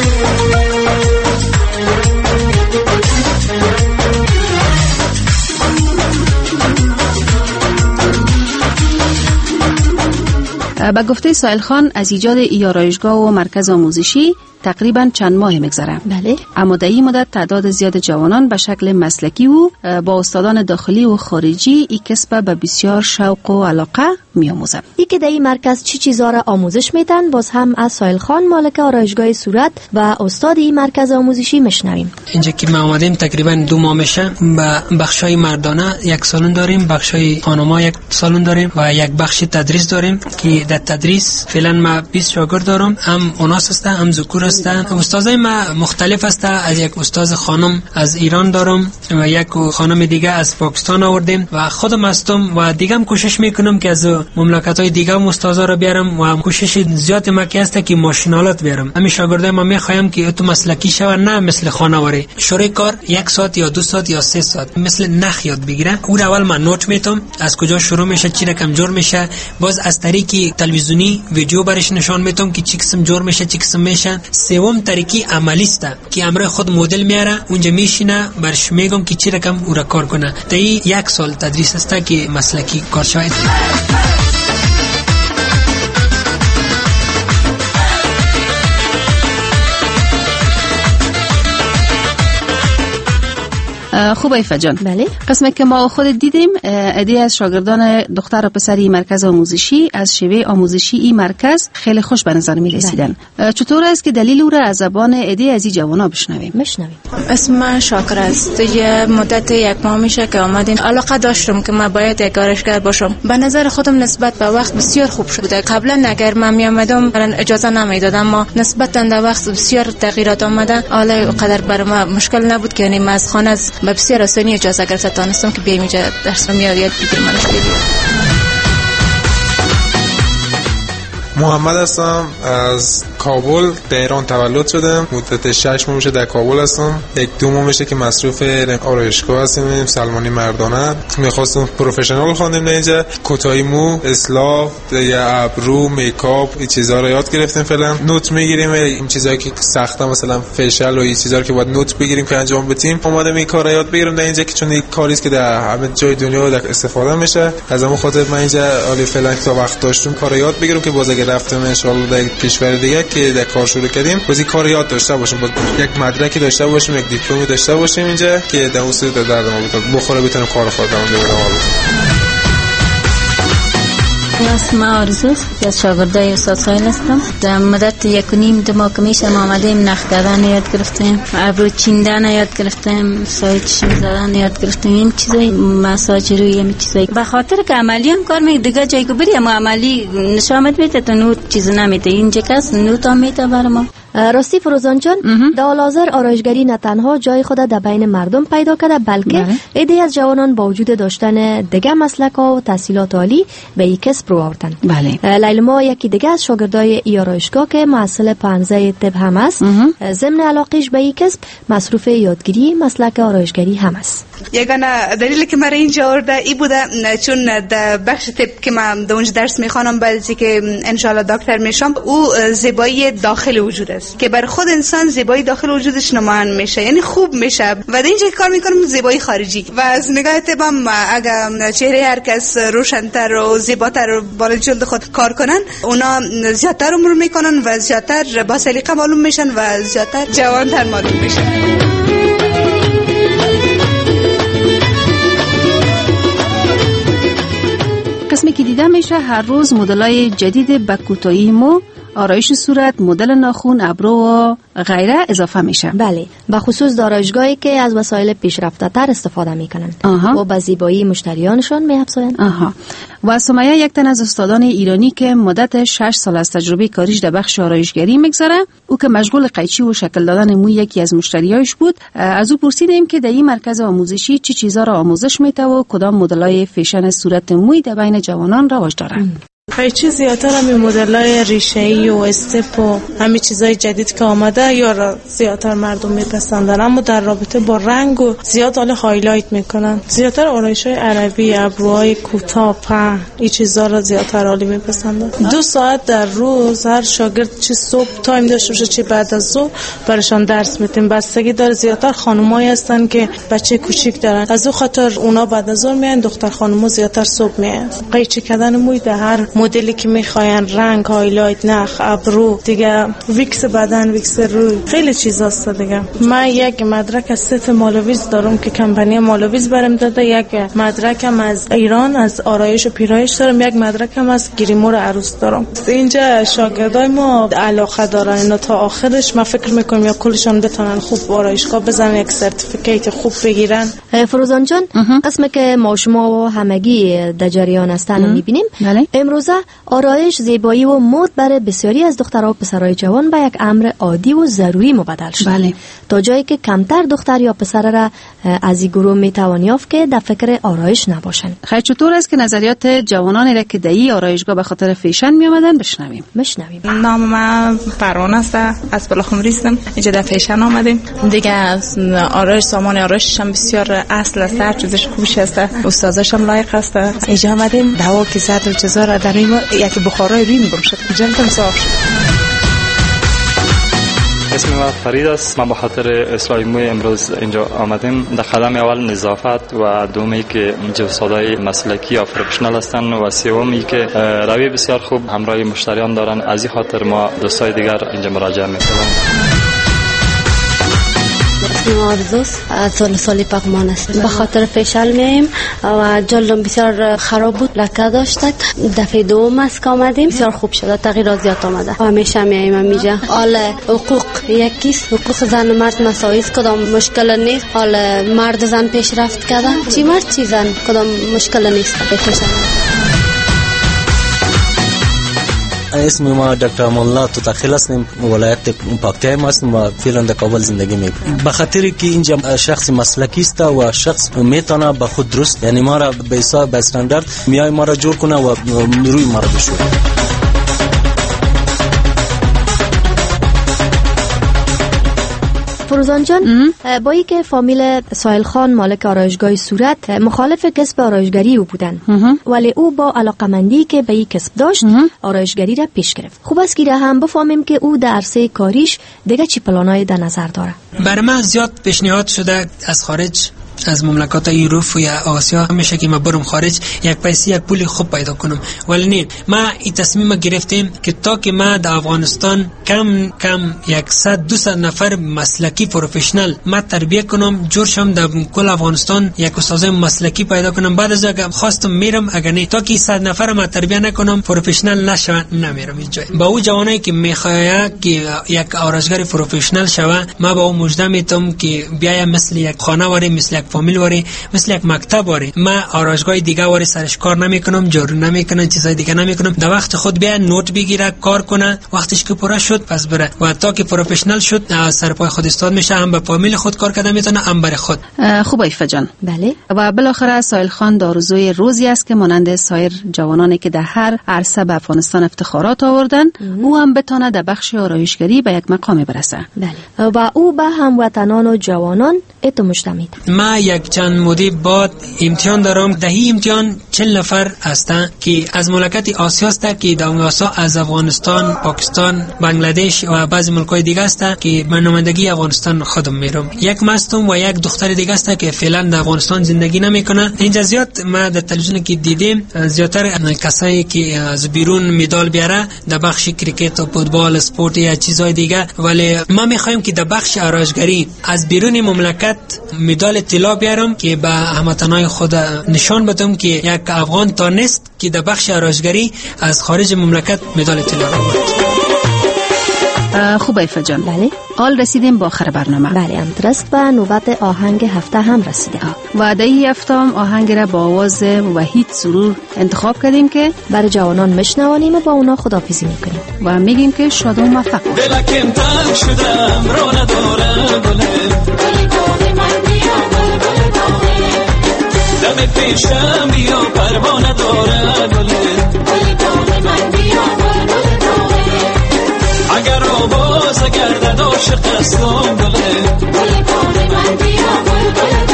با گفته سائل خان از ایجاد ای آرایشگاه و مرکز آموزشی تقریبا چند ماه میگذره. بله. اما در این مدت تعداد زیاد جوانان به شکل مسلکی و با استادان داخلی و خارجی این کسب به بسیار شوق و علاقه میآموزند. ای که در این مرکز چی چیزا را آموزش میدن باز هم از سائل خان مالک آرایشگاه صورت و استاد این مرکز آموزشی میشنویم. اینجا که ما آمدیم تقریبا 2 ماه میشه. با بخشای مردانه یک سالن داریم، بخشای خانما یک سالن داریم و یک بخش تدریس داریم که در تدریس فعلا ما 20 شاگرد دارم، هم اوناس هستن هم ذکور هستن. استادای ما مختلف هستن، از یک استاد خانم از ایران دارم و یک خانم دیگه از پاکستان آوردیم و خودم هستم و دیگه هم کوشش میکنم که از مملکت‌های دیگه هم استادا رو بیارم و کوشش زیاد ما که هست که ماشینالات بیارم. همین شاگردای ما میخوایم که تو مسلکی شو، نه مثل خانواری شروع کار 1 ساعت یا 2 ساعت یا 3 ساعت مثل نخ یاد بگیره. اول اول من نوت میتم از کجا شروع میشه، چی رقم جور میشه، باز از طریق تلویزیونی ویدیو برش نشان میتم که چی قسم جور میشه چی قسم میشه. سوم طریقی عملی است که امر خود مدل میاره اونجا میشینه برش میگم که چی رقم او را کار کنه. تا 1 سال تدریس است که مسلکی کار شاید. خوب ایفا جان. بله. قسمی که ما خود دیدیم عده از شاگردان دختر و پسری مرکز آموزشی از شیوه آموزشی این مرکز خیلی خوش به نظر می رسیدن. چطور است که دلیل او را از زبان عده از این جوانا بشنویم؟ اسم من شاکر است. یه مدت 1 ماه میشه که آمدیم. علاقه داشتم که من باید یک آرایشگر باشم. به نظر خودم نسبت به وقت بسیار خوب شده. قبلا اگر من می آمدم اجازه نمیدادم، اما نسبتا در وقت بسیار تغییرات آمده. حالا قدر بر ما مشکل نبود که یعنی از خانه به بسیار آسانی اجازه گرفته تانستم که بیایم اینجا درس رو یاد بگیرم. محمد هستم، از کابل در ایران تولد شدم. مدت 6 ماه میشه در کابل هستم. 1-2 ماه میشه که مصروف آرایشگاه هستیم سلمانی مردانه. میخواستم پروفشنال خواندیم اینجا، کوتاهی مو، اصلاح، ابرو، میکاپ، این چیزا رو یاد گرفتیم. فعلا نوت میگیریم، این چیزایی که سخته مثلا فشل و این چیزا رو که باید نوت بگیریم که انجام بدیم. اومدم این کارا یاد بگیرم در اینجا که چون این کاری است که در همه جای دنیا استفاده میشه. از همون خاطر من اینجا عالی فعلا تا وقت داشتم کارا یاد بگیرم که باز اگه رفتم ان شاء الله در کشور دیگه که در کار شروع کردیم بازی کار یاد داشته باشیم، باز یک مدرکی داشته باشیم، یک دیپلمی داشته باشیم اینجا که در اون صورت درد ما بخوره بتونیم کار خودمون بکنیم. اسم آرزوست، از شاگردای استاد سایل هستم. در مدت 1.5-2 ماه که میشه ما آمدیم نخ کردن یاد گرفتیم، ابرو چیندن یاد گرفتیم، سایه چشم زدن یاد گرفتیم، این چیزای مساج روی همین چیزای. به خاطر که عملی هم کار میگه دیگه جایی که بریم عملی نشامت میده تو نوت چیز نمیده، اینجا کس نوت هم میده برای ما. راستی فروزان جان، در حال حاضر آرایشگری نه تنها جای خود در بین مردم پیدا کرده، بلکه عده‌ای از جوانان با وجود داشتن دیگه مسلک‌ها و تحصیلات عالی به این کسب رو آوردن. بله. لیلما یکی دیگه از شاگردای ای آرایشگاه که محصل پانزه طب هم است، ضمن علاقه‌اش به این کسب مصروف یادگیری مسلک آرایشگری هم است. یگانه دلیلی که مرا اینجا آورده ای بوده چون در بخش طب که من در اونجا درس میخوانم بعد از اینکه ان شاء الله دکتر میشم، او زیبایی داخل وجود است که بر خود انسان زیبایی داخل وجودش نمایان میشه، یعنی خوب میشه و در اینجا کار میکنم زیبایی خارجی و از نگاه طبم اگر چهره هر کس روشن‌تر و زیباتر بالا جلد خود کار کنن، اونا زیادتر عمر میکنن و زیادتر با سلیقه معلوم میشن و زیادتر جوان‌تر معلوم میشن. قسمی که دیده میشه هر روز مدل‌های جدید به کوتاهی مو، آرایش صورت، مدل ناخن، ابرو و غیره اضافه میشه. بله، به خصوص در آرایشگاهی که از وسایل پیشرفته تر استفاده میکنند و به زیبایی مشتریانشان میافزایند. و سمیه یک تن از استادان ایرانی که مدت 6 سال از تجربه کاریش در بخش آرایشگری میگذره، او که مشغول قیچی و شکل دادن موی یکی از مشتریایش بود، از او پرسیدیم که در این مرکز آموزشی چه چیزا را آموزش میده و کدام مدل‌های فیشن صورت موی در بین جوانان رواج داره. قیچی زیادتر همین مدل‌های ریشه‌ای و استپ و همین چیزای جدید که آمده یا را زیادتر مردم میپسندن، اما در رابطه با رنگ و زیاد حال هایلایت میکنن. زیادتر آرایش‌های عربی، ابروهای کوتاه، پهن، این چیزا را زیادتر حالی میپسندن. 2 ساعت در روز هر شاگرد چه صبح تایم داشته باشه چه بعد از ظهر براشون درس میدیم. بستگی داره، زیادتر خانمایی هستن که بچه کوچیک دارن، از اون خاطر اونا بعد از ظهر میان، دختر خانم‌ها زیادتر صبح میان. قیچی کردن موی در هر مدلی که میخواین، رنگ، هایلایت، نخ، ابرو، دیگه ویکس بدن، ویکس روی، خیلی چیزاست دیگه. من یک مدرک از ست مالویز دارم که کمپانی مالویز برام داده، یک مدرکم از ایران از آرایش و پیرایش دارم، یک مدرکم از گریمور عروس دارم. اینجا شاگردای ما علاقه دارن اینا تا آخرش، من فکر میکنم یا کلشون بتونن خوب آرایشگاه بزنن، یک سرتیفیکیت خوب بگیرن. فروزان جان، قسمی که ما شما و همگی در جریان هستن میبینیم، امروزه آرایش، زیبایی و مد برای بسیاری از دخترها و پسرای جوان به یک امر عادی و ضروری مبدل شده. تا جایی که کمتر دختر یا پسر را از این گروه میتوان یافت که در فکر آرایش نباشند. خیلی چطور است که نظریات جوانانی را که در این آرایشگاه به خاطر فیشن می آمدن بشنویم. نام من پروانه است، از بلاخمری هستم. اینجا در فیشن آمدیم. دیگه آرایش، سامان آرایشش هم بسیار اصل است، هر چیزش خوبش است، استاداش هم لایق است. اینجا آمدیم دوا که زد و چیزا را در این یک بخارای روی میبرم شد جلدم صاف شد. اسم من فرید است. من به خاطر اصلاح موی امروز اینجا آمدیم. در قدم اول نظافت و دومی که جوسادای مسلکی یا پروفشنال هستن و سومی که روی بسیار خوب همراه مشتریان دارن. از این خاطر ما دوستای دیگر اینجا مراجعه میکنیم. سالی پاکمان است. به خاطر فیشل میم و جلدم بسیار خراب بود، لکه داشت. دفعه دوم است که آمدیم، بسیار خوب شده، تغییرات زیاد آمده. همیشه میایم اینجا. حال حقوق یکیست، حقوق زن و مرد مساوی است، کدام مشکل نیست. حال مرد زن پیشرفت کرده، چی مرد چی زن، کدام مشکل نیست. اسم ما دکتر مولا توتاخیل هستم، ولایت پاکتایم هستم و فعلا در کابل زندگی میکنم. به خاطر که اینجا شخص مسلکی است و شخص میتونه به خود درست، یعنی ما را به حساب به استاندارد میای ما را جور کنه و روی ما را بشوره. فروزان جان، با ای که فامیل سایل خان مالک آرایشگاه صورت مخالف کسب آرایشگری او بودن، ولی او با علاقمندی که به این کسب داشت آرایشگری را پیش گرفت. خوب است که هم بفهمیم که او در عرصه کاریش دیگه چی پلانای در نظر داره. برای من زیاد پیشنهاد شده از خارج، از مملکات اروپا یا آسیا میشه که ما برم خارج یک پیسه یک پول خوب پیدا کنم، ولی نه، ما این تصمیم گرفتیم که تا که ما در افغانستان کم 100-200 نفر مسلکی پروفشنال ما تربیت کنم، جور شم در کل افغانستان یک استاد مسلکی پیدا کنم. بعد از اگه خواستم میرم، اگه نه تا که 100 نفر ما تربیت نکنم پروفشنال نشوم، نمیرم اینجا. با او جوانایی که میخواد که یک آرایشگر پروفشنال شوه، ما با او مژده میتم که بیایم مثل یک خانواده، مثل یک فامیل واره، مثل یک مکتب واره. من آرایشگاه دیگه واره سرش کار نمیکنم، جارو نمیکنم، چیزای دیگه نمیکنم. در وقت خود بیا نوت بگیره، کار کنه، وقتش که پره شد پس بره و تا که پروفشنال شد سر پای خود استاد میشه، هم به فامیل خود کار کرده میتونه، هم برای خود. خوب ایفا جان. بله. و بالاخره سایل خان آرزوی روزی است که مانند سایر جوانانی که در هر عرصه به افغانستان افتخارات آوردن، او هم بتونه در بخش آرایشگری به یک مقامی برسه. بله. و او به هموطنان و جوانان اتمشته میده. ما یک چند مدت بعد امتحان دارم. دهی امتحان 40 نفر هستند که از مملکت آسیا است که در آسیا از افغانستان، پاکستان، بنگلادش و بعضی ملک‌های دیگه است که من نمایندگی افغانستان خودم میرم. یک مستم و یک دختر دیگه است که فعلا در افغانستان زندگی نمیکنه. اینجا زیاد ما در تلویزیون که دیدیم زیاتر کسایی که از بیرون مدال بیاره در بخش کریکت و فوتبال، اسپورت یا چیزهای دیگه، ولی ما میخوایم که در بخش آرایشگری از بیرون مملکت مدال طلا بیارم که به هموطنان خود نشان بدم که یک افغان تانست که در بخش آرایشگری از خارج مملکت مدال طلا آورد. خوب ایفا جان. بله. حال رسیدیم با آخر برنامه. بله درست و نوبت آهنگ هفته هم رسیده. و در این هفته هم آهنگ را با آواز وحید سرور انتخاب کردیم که برای جوانان میشنوانیم و با اونا خداحافظی میکنیم و میگیم که شاد و موفق باشید. دلکم تنگ شدم رو نداره گله، دم پیشم بیا پروانه داره گله، اگر آواز گردد عاشق هستم گله،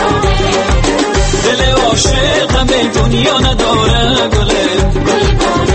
دل عاشق همه دنیا نداره گله،